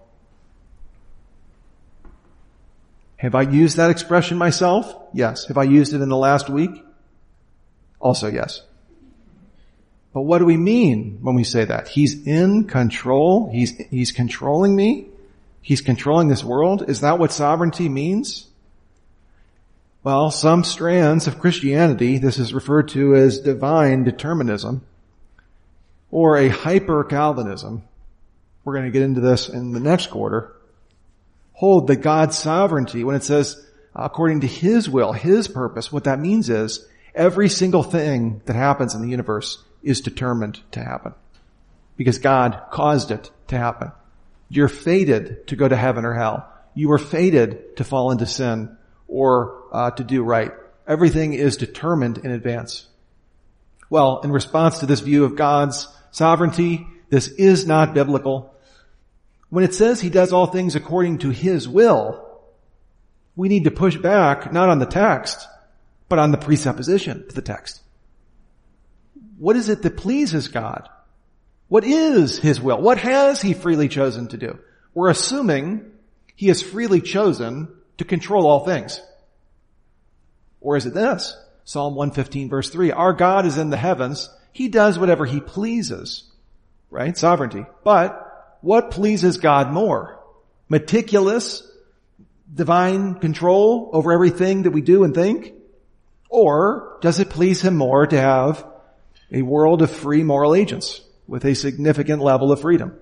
Have I used that expression myself? Yes. Have I used it in the last week? Also yes. But what do we mean when we say that? He's in control. He's, he's controlling me. He's controlling this world. Is that what sovereignty means? Well, some strands of Christianity, this is referred to as divine determinism or a hyper-Calvinism. We're going to get into this in the next quarter. Hold that God's sovereignty, when it says according to his will, his purpose, what that means is every single thing that happens in the universe is determined to happen because God caused it to happen. You're fated to go to heaven or hell. You were fated to fall into sin or uh, to do right. Everything is determined in advance. Well, in response to this view of God's sovereignty, this is not biblical. When it says he does all things according to his will, we need to push back not on the text, but on the presupposition to the text. What is it that pleases God? What is his will? What has he freely chosen to do? we're assuming he has freely chosen to control all things. Or is it this? Psalm one fifteen verse three, our God is in the heavens. He does whatever he pleases. Right? Sovereignty. But what pleases God more? Meticulous, divine control over everything that we do and think? Or does it please him more to have a world of free moral agents with a significant level of freedom?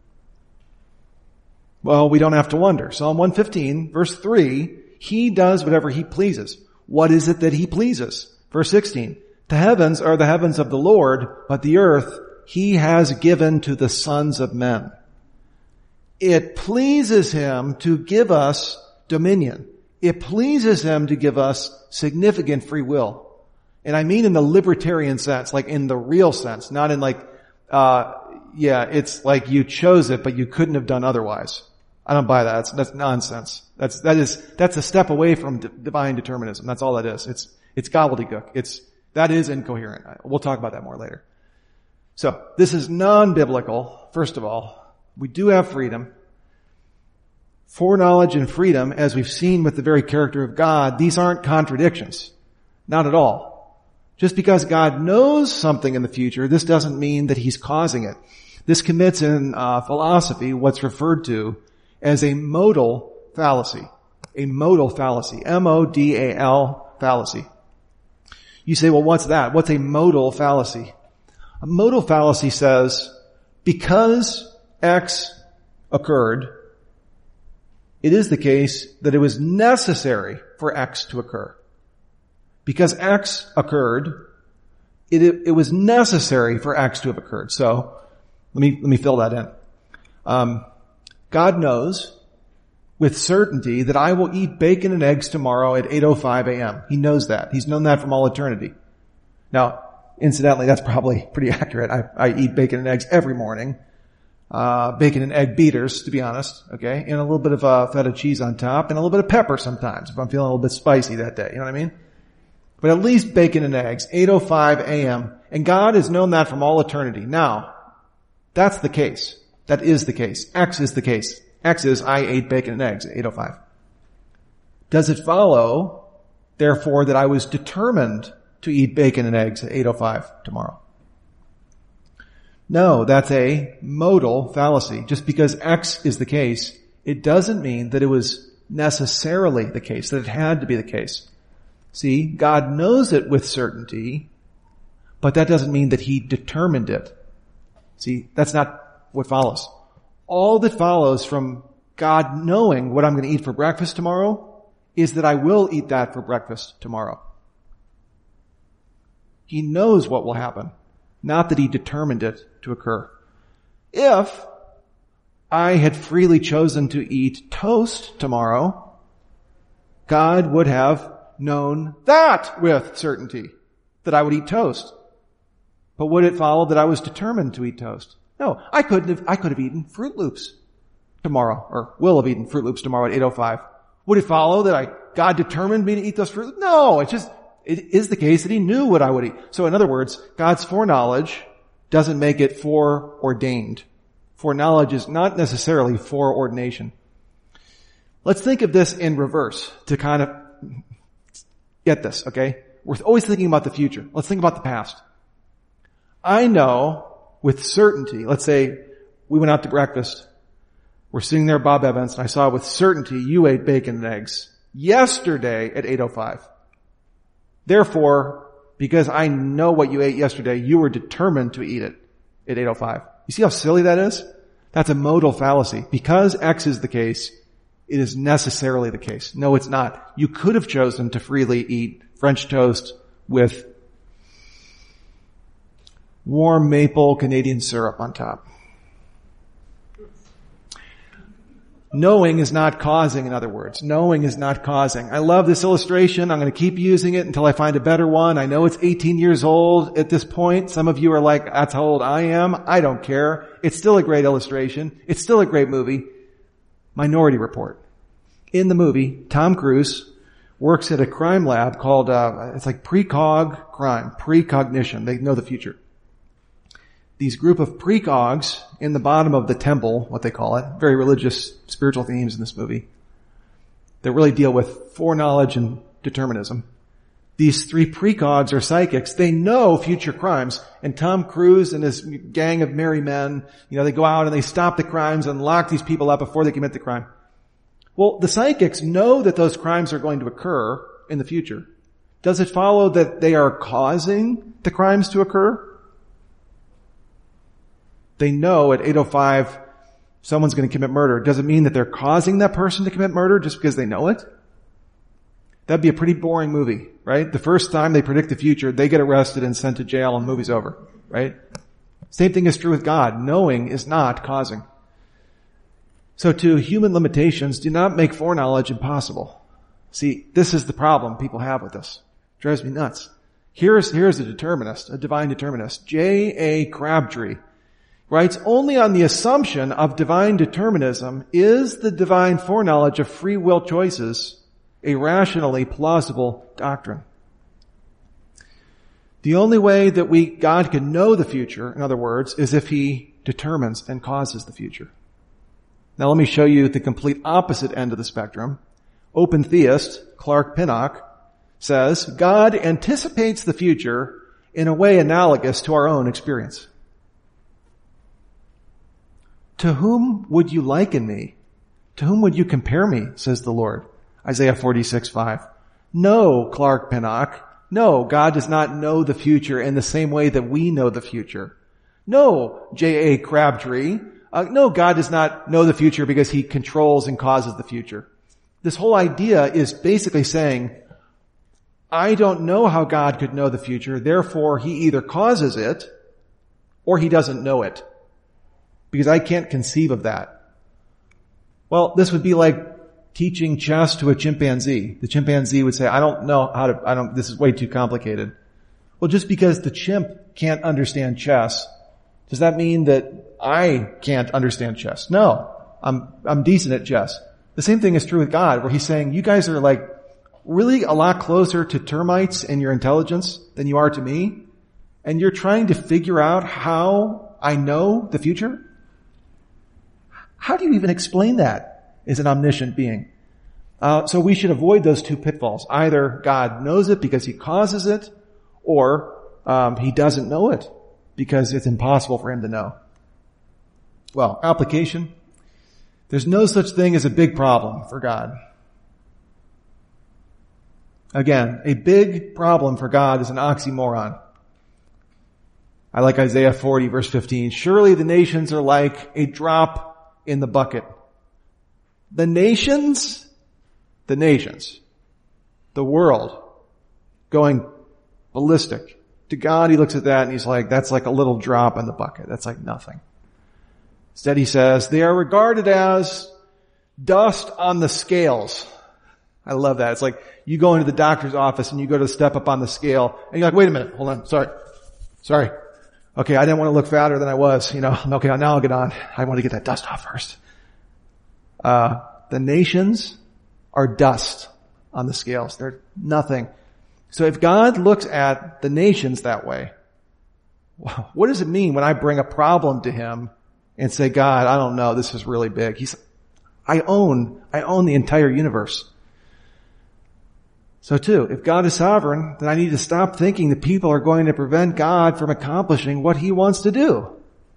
Well, we don't have to wonder. Psalm one fifteen verse three, he does whatever he pleases. What is it that he pleases? Verse sixteen, the heavens are the heavens of the Lord, but the earth he has given to the sons of men. It pleases him to give us dominion. It pleases him to give us significant free will. And I mean in the libertarian sense, like in the real sense, not in like, uh, yeah, it's like you chose it, but you couldn't have done otherwise. I don't buy that. That's, that's nonsense. That's, that is, that's a step away from d- divine determinism. That's all that is. It's, it's gobbledygook. It's, that is incoherent. We'll talk about that more later. So, this is non-biblical, first of all. We do have freedom. Foreknowledge and freedom, as we've seen with the very character of God, these aren't contradictions. Not at all. Just because God knows something in the future, this doesn't mean that he's causing it. This commits in uh, philosophy what's referred to as a modal fallacy. A modal fallacy. M O D A L fallacy. You say, well, what's that? What's a modal fallacy? A modal fallacy says, because X occurred, it is the case that it was necessary for X to occur. Because X occurred, it, it was necessary for X to have occurred. So, let me, let me fill that in. Um, God knows with certainty that I will eat bacon and eggs tomorrow at eight oh five a.m. He knows that. He's known that from all eternity. Now, incidentally, that's probably pretty accurate. I, I eat bacon and eggs every morning. Uh, bacon and egg beaters, to be honest, okay? And a little bit of uh, feta cheese on top and a little bit of pepper sometimes if I'm feeling a little bit spicy that day. You know what I mean? But at least bacon and eggs, eight oh five a.m. And God has known that from all eternity. Now, that's the case. That is the case. X is the case. X is I ate bacon and eggs at eight oh five. Does it follow, therefore, that I was determined to eat bacon and eggs at eight oh five tomorrow? No, that's a modal fallacy. Just because X is the case, it doesn't mean that it was necessarily the case, that it had to be the case. See, God knows it with certainty, but that doesn't mean that he determined it. See, that's not what follows. All that follows from God knowing what I'm going to eat for breakfast tomorrow is that I will eat that for breakfast tomorrow. He knows what will happen, not that he determined it to occur. If I had freely chosen to eat toast tomorrow, God would have known that with certainty, that I would eat toast. But would it follow that I was determined to eat toast? No, I couldn't have, I could have eaten Fruit Loops tomorrow, or will have eaten Fruit Loops tomorrow at eight oh five. Would it follow that I, God determined me to eat those Fruit Loops? No, it's just, it is the case that he knew what I would eat. So in other words, God's foreknowledge doesn't make it foreordained. Foreknowledge is not necessarily foreordination. Let's think of this in reverse to kind of get this, okay? We're always thinking about the future. Let's think about the past. I know with certainty, let's say we went out to breakfast. We're sitting there at Bob Evans, and I saw with certainty you ate bacon and eggs yesterday at eight oh five. Therefore, because I know what you ate yesterday, you were determined to eat it at eight oh five. You see how silly that is? That's a modal fallacy. Because X is the case, it is necessarily the case. No, it's not. You could have chosen to freely eat French toast with warm maple Canadian syrup on top. Knowing is not causing, in other words. Knowing is not causing. I love this illustration. I'm going to keep using it until I find a better one. I know it's eighteen years old at this point. Some of you are like, that's how old I am. I don't care. It's still a great illustration. It's still a great movie. Minority Report. In the movie, Tom Cruise works at a crime lab called, uh, it's like precog crime, precognition. They know the future. These group of precogs in the bottom of the temple, what they call it, very religious, spiritual themes in this movie, that really deal with foreknowledge and determinism. These three precogs are psychics. They know future crimes. And Tom Cruise and his gang of merry men, you know, they go out and they stop the crimes and lock these people up before they commit the crime. Well, the psychics know that those crimes are going to occur in the future. Does it follow that they are causing the crimes to occur? They know at eight oh five someone's going to commit murder. Does it mean that they're causing that person to commit murder just because they know it? That'd be a pretty boring movie, right? The first time they predict the future, they get arrested and sent to jail and the movie's over, right? Same thing is true with God. Knowing is not causing. So to human limitations, do not make foreknowledge impossible. See, this is the problem people have with this. It drives me nuts. Here's, here's a determinist, a divine determinist. J A Crabtree writes, only on the assumption of divine determinism is the divine foreknowledge of free will choices a rationally plausible doctrine. The only way that we, God can know the future, in other words, is if He determines and causes the future. Now let me show you the complete opposite end of the spectrum. Open theist Clark Pinnock says, God anticipates the future in a way analogous to our own experience. To whom would you liken me? To whom would you compare me, says the Lord? Isaiah forty-six five. No, Clark Pinnock. No, God does not know the future in the same way that we know the future. No, J A Crabtree. Uh, no, God does not know the future because He controls and causes the future. This whole idea is basically saying, I don't know how God could know the future, therefore He either causes it or He doesn't know it. Because I can't conceive of that. Well, this would be like teaching chess to a chimpanzee. The chimpanzee would say, I don't know how to, I don't, this is way too complicated. Well, just because the chimp can't understand chess, does that mean that I can't understand chess? No. I'm, I'm decent at chess. The same thing is true with God, where He's saying, you guys are like really a lot closer to termites in your intelligence than you are to me, and you're trying to figure out how I know the future? How do you even explain that as an omniscient being? Uh, so we should avoid those two pitfalls. Either God knows it because He causes it, or um, He doesn't know it because it's impossible for Him to know. Well, application. There's no such thing as a big problem for God. Again, a big problem for God is an oxymoron. I like Isaiah forty verse fifteen. Surely the nations are like a drop in the bucket. The nations, the nations, the world going ballistic. To God, He looks at that and He's like, that's like a little drop in the bucket. That's like nothing. Instead He says, they are regarded as dust on the scales. I love that. It's like you go into the doctor's office and you go to step up on the scale and you're like, wait a minute, hold on, sorry, sorry. Okay, I didn't want to look fatter than I was, you know. Okay, now I'll get on. I want to get that dust off first. Uh, the nations are dust on the scales. They're nothing. So if God looks at the nations that way, what does it mean when I bring a problem to Him and say, God, I don't know, this is really big? He's, I own, I own the entire universe. So too, if God is sovereign, then I need to stop thinking that people are going to prevent God from accomplishing what He wants to do.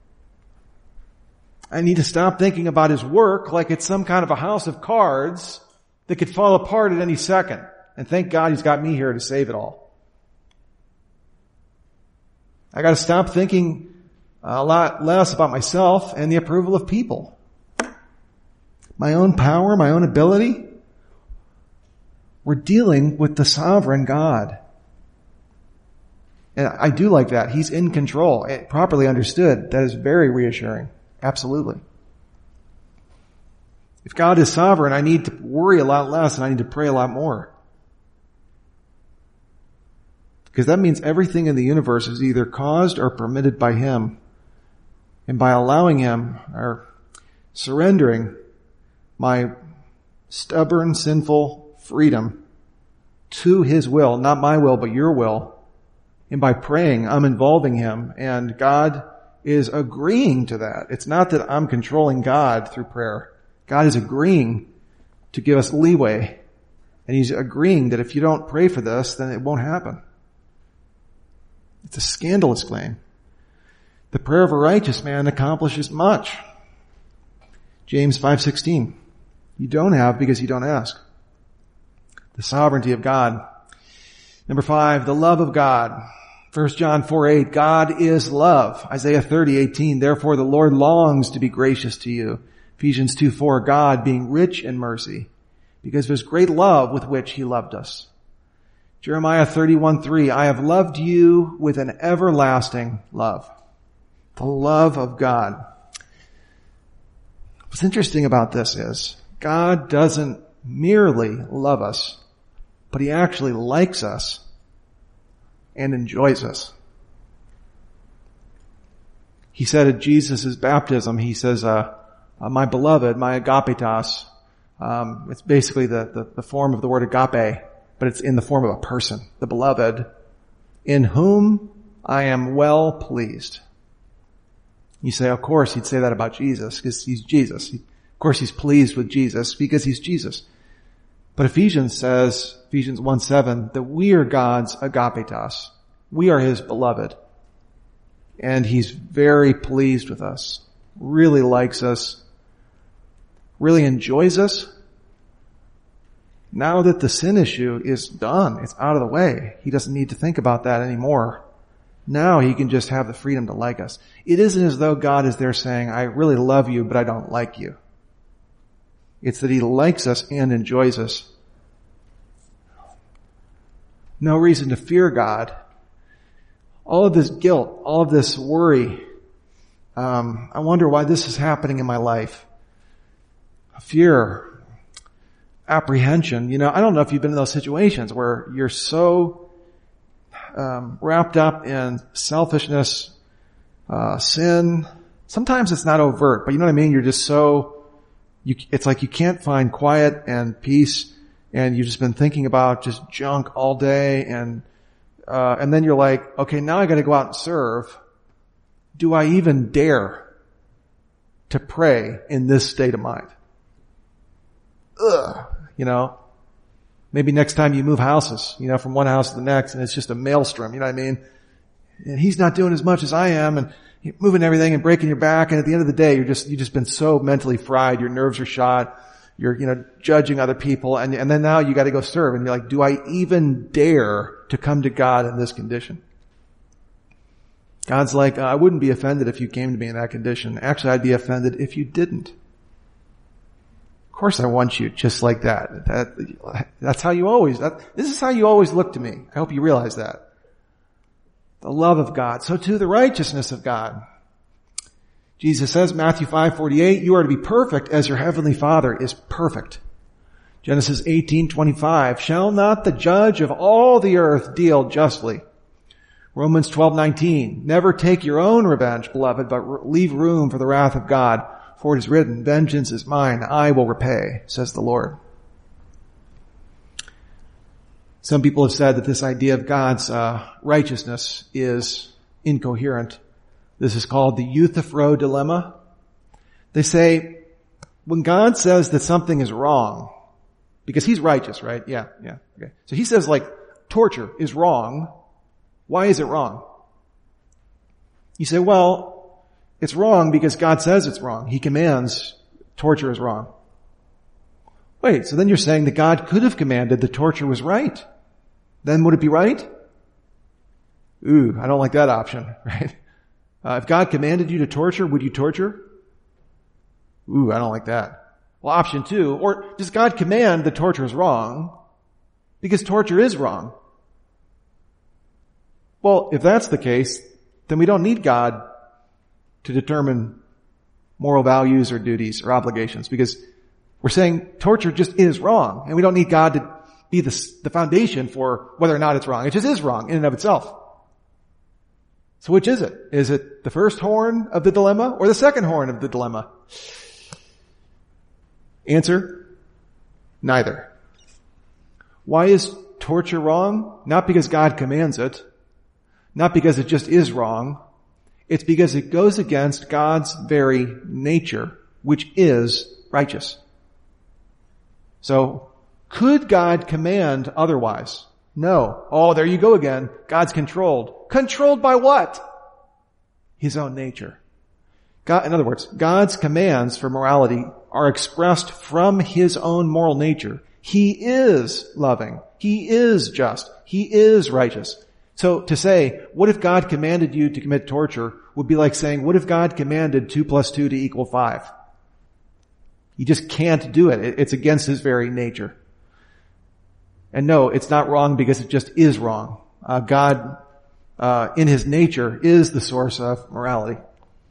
I need to stop thinking about His work like it's some kind of a house of cards that could fall apart at any second. And thank God He's got me here to save it all. I got to stop thinking a lot less about myself and the approval of people. My own power, my own ability. We're dealing with the sovereign God. And I do like that. He's in control. Properly understood, that is very reassuring. Absolutely. If God is sovereign, I need to worry a lot less and I need to pray a lot more. Because that means everything in the universe is either caused or permitted by Him. And by allowing Him, or surrendering my stubborn, sinful freedom to His will, not my will, but your will. And by praying, I'm involving Him, and God is agreeing to that. It's not that I'm controlling God through prayer. God is agreeing to give us leeway. And he's agreeing that if you don't pray for this, then it won't happen. It's a scandalous claim. The prayer of a righteous man accomplishes much. James five sixteen. You don't have because you don't ask. The sovereignty of God. Number five, the love of God. First John four eight. God is love. Isaiah thirty eighteen. Therefore the Lord longs to be gracious to you. Ephesians two four. God being rich in mercy, because of his great love with which he loved us. Jeremiah thirty-one three. I have loved you with an everlasting love. The love of God. What's interesting about this is God doesn't merely love us, but he actually likes us and enjoys us. He said at Jesus' baptism, he says, uh, uh, my beloved, my agapetos. Um, it's basically the, the, the form of the word agape, but it's in the form of a person, the beloved, in whom I am well pleased. You say, of course, he'd say that about Jesus, because he's Jesus. He, of course, he's pleased with Jesus because he's Jesus. But Ephesians says, Ephesians one seven, that we are God's agapetos. We are his beloved. And he's very pleased with us, really likes us, really enjoys us. Now that the sin issue is done, it's out of the way, he doesn't need to think about that anymore. Now he can just have the freedom to like us. It isn't as though God is there saying, I really love you, but I don't like you. It's that he likes us and enjoys us. No reason to fear God. All of this guilt, all of this worry, um, I wonder why this is happening in my life. Fear, apprehension. You know, I don't know if you've been in those situations where you're so um, wrapped up in selfishness, uh, sin. Sometimes it's not overt, but you know what I mean? You're just so You, it's like you can't find quiet and peace, and you've just been thinking about just junk all day, and uh, and then you're like, okay, now I got to go out and serve. Do I even dare to pray in this state of mind? Ugh, you know. Maybe next time you move houses, you know, from one house to the next, and it's just a maelstrom. You know what I mean? And he's not doing as much as I am, and you're moving everything and breaking your back, and at the end of the day, you're just, you've just been so mentally fried, your nerves are shot, you're, you know, judging other people, and, and then now you gotta go serve, and you're like, do I even dare to come to God in this condition? God's like, I wouldn't be offended if you came to me in that condition. Actually, I'd be offended if you didn't. Of course I want you just like that. That, that's how you always, that, this is how you always look to me. I hope you realize that. The love of God. So too the righteousness of God. Jesus says, Matthew five forty-eight, you are to be perfect as your heavenly Father is perfect. Genesis eighteen twenty-five, shall not the judge of all the earth deal justly? Romans twelve nineteen, never take your own revenge, beloved, but leave room for the wrath of God. For it is written, vengeance is mine, I will repay, says the Lord. Some people have said that this idea of God's uh, righteousness is incoherent. This is called the Euthyphro dilemma. They say, when God says that something is wrong, because he's righteous, right? Yeah, yeah, okay. So he says, like, torture is wrong. Why is it wrong? You say, well, it's wrong because God says it's wrong. He commands torture is wrong. Wait, so then you're saying that God could have commanded the torture was right. Then would it be right? Ooh, I don't like that option, right? Uh, if God commanded you to torture, would you torture? Ooh, I don't like that. Well, option two, or does God command the torture is wrong because torture is wrong? Well, if that's the case, then we don't need God to determine moral values or duties or obligations, because we're saying torture just is wrong, and we don't need God to be the, the foundation for whether or not it's wrong. It just is wrong in and of itself. So which is it? Is it the first horn of the dilemma or the second horn of the dilemma? Answer, neither. Why is torture wrong? Not because God commands it, not because it just is wrong. It's because it goes against God's very nature, which is righteous. So, could God command otherwise? No. Oh, there you go again. God's controlled. Controlled by what? His own nature. God, in other words, God's commands for morality are expressed from His own moral nature. He is loving. He is just. He is righteous. So to say, what if God commanded you to commit torture would be like saying, what if God commanded two plus two to equal five? You just can't do it. It's against His very nature. And no, it's not wrong because it just is wrong. Uh, God, uh, in His nature, is the source of morality.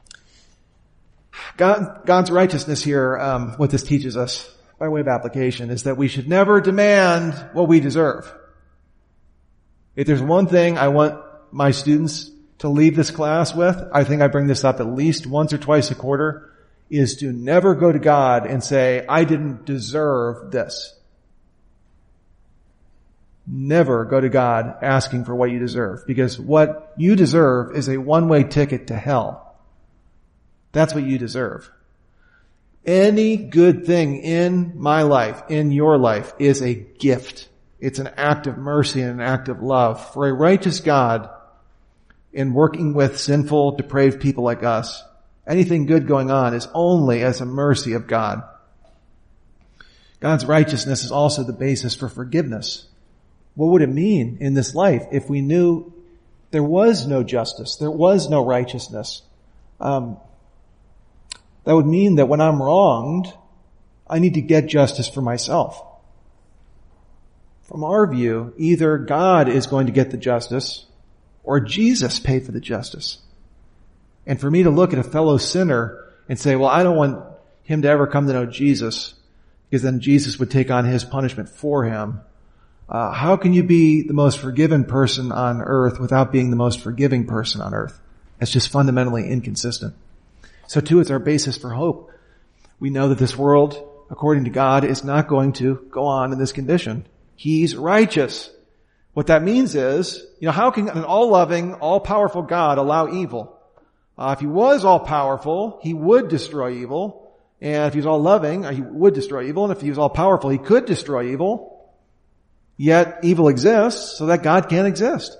God, God's righteousness here, um, what this teaches us by way of application is that we should never demand what we deserve. If there's one thing I want my students to leave this class with, I think I bring this up at least once or twice a quarter, is to never go to God and say, I didn't deserve this. Never go to God asking for what you deserve, because what you deserve is a one-way ticket to hell. That's what you deserve. Any good thing in my life, in your life, is a gift. It's an act of mercy and an act of love. For a righteous God, in working with sinful, depraved people like us, anything good going on is only as a mercy of God. God's righteousness is also the basis for forgiveness. What would it mean in this life if we knew there was no justice, there was no righteousness? Um, that would mean that when I'm wronged, I need to get justice for myself. From our view, either God is going to get the justice or Jesus paid for the justice. And for me to look at a fellow sinner and say, well, I don't want him to ever come to know Jesus because then Jesus would take on his punishment for him. Uh, how can you be the most forgiven person on earth without being the most forgiving person on earth? That's just fundamentally inconsistent. So too, it's our basis for hope. We know that this world, according to God, is not going to go on in this condition. He's righteous. What that means is, you know, how can an all-loving, all-powerful God allow evil? Uh, if He was all-powerful, He would destroy evil. And if He was all-loving, He would destroy evil. And if He was all-powerful, He could destroy evil. Yet evil exists so that God can't exist.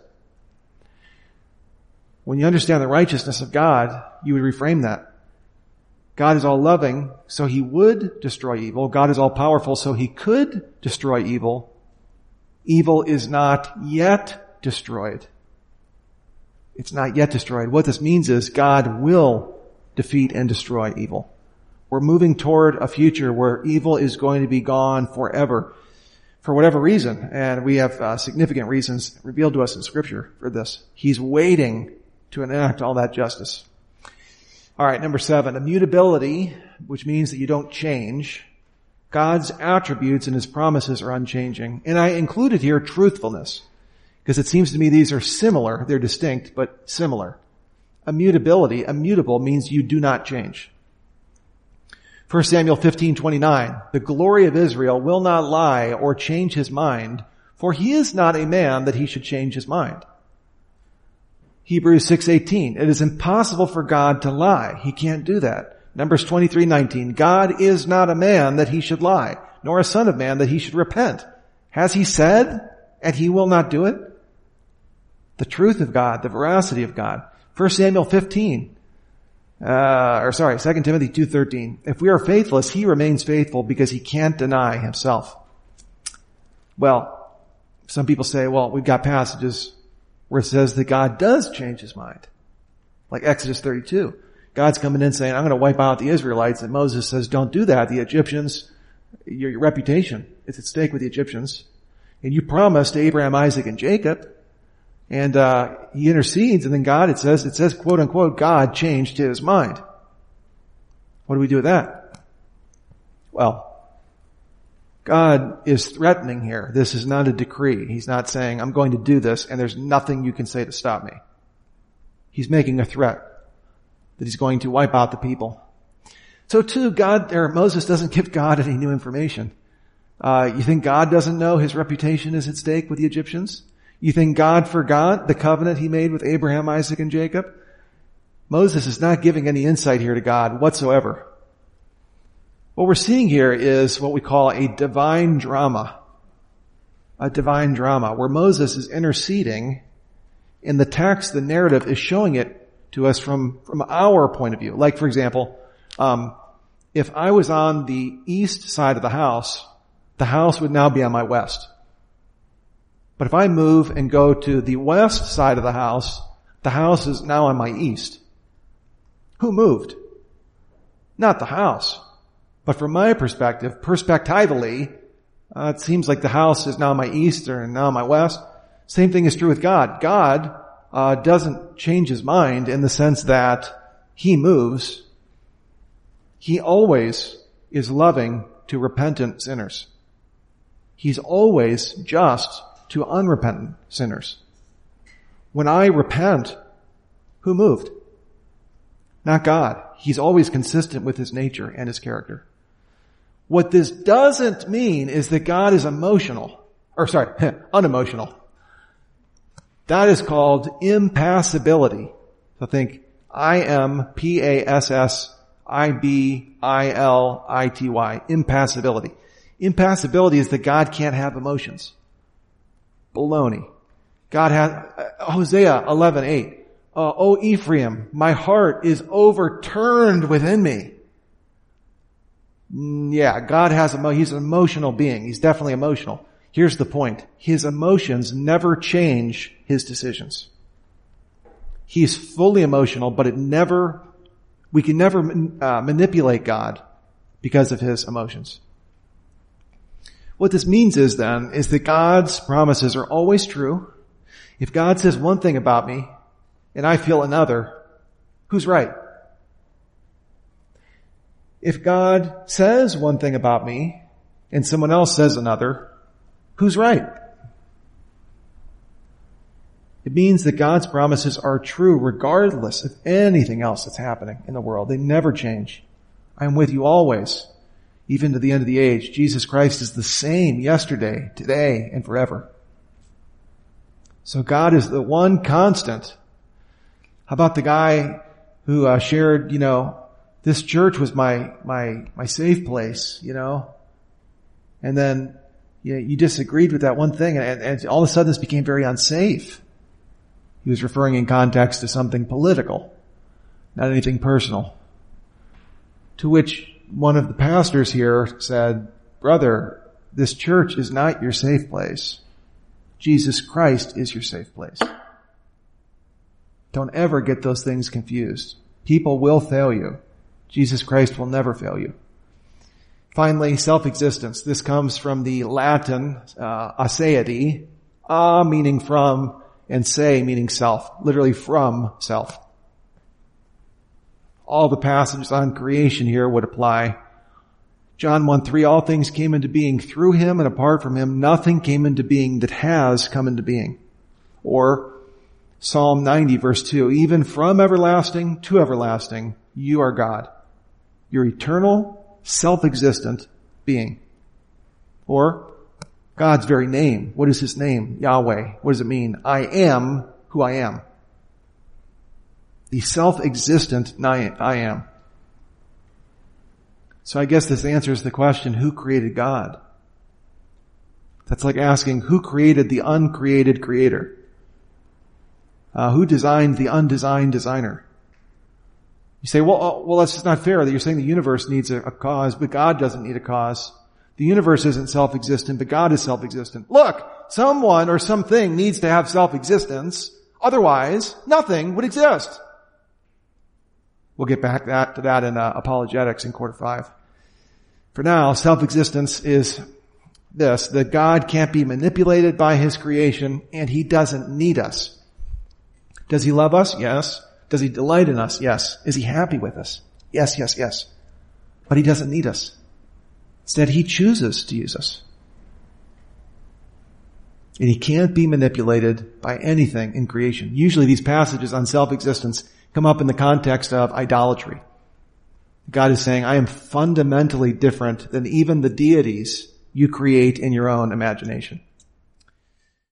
When you understand the righteousness of God, you would reframe that. God is all-loving, so He would destroy evil. God is all-powerful, so He could destroy evil. Evil is not yet destroyed. It's not yet destroyed. What this means is God will defeat and destroy evil. We're moving toward a future where evil is going to be gone forever for whatever reason. And we have uh, significant reasons revealed to us in Scripture for this. He's waiting to enact all that justice. All right, number seven, immutability, which means that you don't change. God's attributes and His promises are unchanging. And I included here truthfulness, because it seems to me these are similar. They're distinct, but similar. Immutability, immutable, means you do not change. First Samuel fifteen twenty-nine, the glory of Israel will not lie or change his mind, for he is not a man that he should change his mind. Hebrews six eighteen, it is impossible for God to lie. He can't do that. Numbers twenty-three nineteen, God is not a man that He should lie, nor a son of man that He should repent. Has He said, and He will not do it? The truth of God, the veracity of God. First Samuel fifteen, uh, or sorry, Second Timothy two thirteen, if we are faithless, He remains faithful because He can't deny Himself. Well, some people say, well, we've got passages where it says that God does change His mind. Like Exodus thirty-two. God's coming in saying, I'm going to wipe out the Israelites. And Moses says, don't do that. The Egyptians, your, your reputation is at stake with the Egyptians. And you promised to Abraham, Isaac, and Jacob. And uh He intercedes. And then God, it says, it says, quote unquote, God changed His mind. What do we do with that? Well, God is threatening here. This is not a decree. He's not saying, I'm going to do this, and there's nothing you can say to stop me. He's making a threat that He's going to wipe out the people. So too, God, or Moses doesn't give God any new information. Uh, you think God doesn't know His reputation is at stake with the Egyptians? You think God forgot the covenant He made with Abraham, Isaac, and Jacob? Moses is not giving any insight here to God whatsoever. What we're seeing here is what we call a divine drama. A divine drama where Moses is interceding. In the text, the narrative is showing it to us from, from our point of view. Like, for example, um, if I was on the east side of the house, the house would now be on my west. But if I move and go to the west side of the house, the house is now on my east. Who moved? Not the house. But from my perspective, perspectively, uh, it seems like the house is now my east or now my west. Same thing is true with God. God uh, doesn't change his mind in the sense that he moves. He always is loving to repentant sinners. He's always just to unrepentant sinners. When I repent, who moved? Not God. He's always consistent with his nature and his character. What this doesn't mean is that God is emotional, or sorry, unemotional. That is called impassibility. So think, I am P A S S I B I L I T Y, impassibility. Impassibility is that God can't have emotions. Baloney. God has, uh, Hosea eleven eight. Uh, O Ephraim, my heart is overturned within me. Mm, yeah, God has, emo- he's an emotional being. He's definitely emotional. Here's the point. His emotions never change his decisions. He's fully emotional, but it never, we can never uh, manipulate God because of his emotions. What this means is then, is that God's promises are always true. If God says one thing about me, and I feel another, who's right? If God says one thing about me, and someone else says another, who's right? It means that God's promises are true regardless of anything else that's happening in the world. They never change. I am with you always, even to the end of the age. Jesus Christ is the same yesterday, today, and forever. So God is the one constant. How about the guy who uh, shared, you know, this church was my, my, my safe place, you know, and then you know, you disagreed with that one thing and, and all of a sudden this became very unsafe. He was referring in context to something political, not anything personal. To which one of the pastors here said, brother, this church is not your safe place. Jesus Christ is your safe place. Don't ever get those things confused. People will fail you. Jesus Christ will never fail you. Finally, self-existence. This comes from the Latin uh, aseity, a meaning from, and se meaning self, literally from self. All the passages on creation here would apply. John one three, all things came into being through him, and apart from him, nothing came into being that has come into being. Or Psalm ninety verse two, even from everlasting to everlasting, you are God. You're eternal, self-existent being. Or God's very name. What is his name? Yahweh. What does it mean? I am who I am. The self-existent I am. So I guess this answers the question, who created God? That's like asking, who created the uncreated creator? Uh, who designed the undesigned designer? You say, well, oh, well, that's just not fair that you're saying the universe needs a, a cause, but God doesn't need a cause. The universe isn't self-existent, but God is self-existent. Look, someone or something needs to have self-existence. Otherwise, nothing would exist. We'll get back that, to that in uh, Apologetics in quarter five. For now, self-existence is this, that God can't be manipulated by his creation, and he doesn't need us. Does he love us? Yes. Does he delight in us? Yes. Is he happy with us? Yes, yes, yes. But he doesn't need us. Instead, he chooses to use us. And he can't be manipulated by anything in creation. Usually these passages on self-existence come up in the context of idolatry. God is saying, I am fundamentally different than even the deities you create in your own imagination.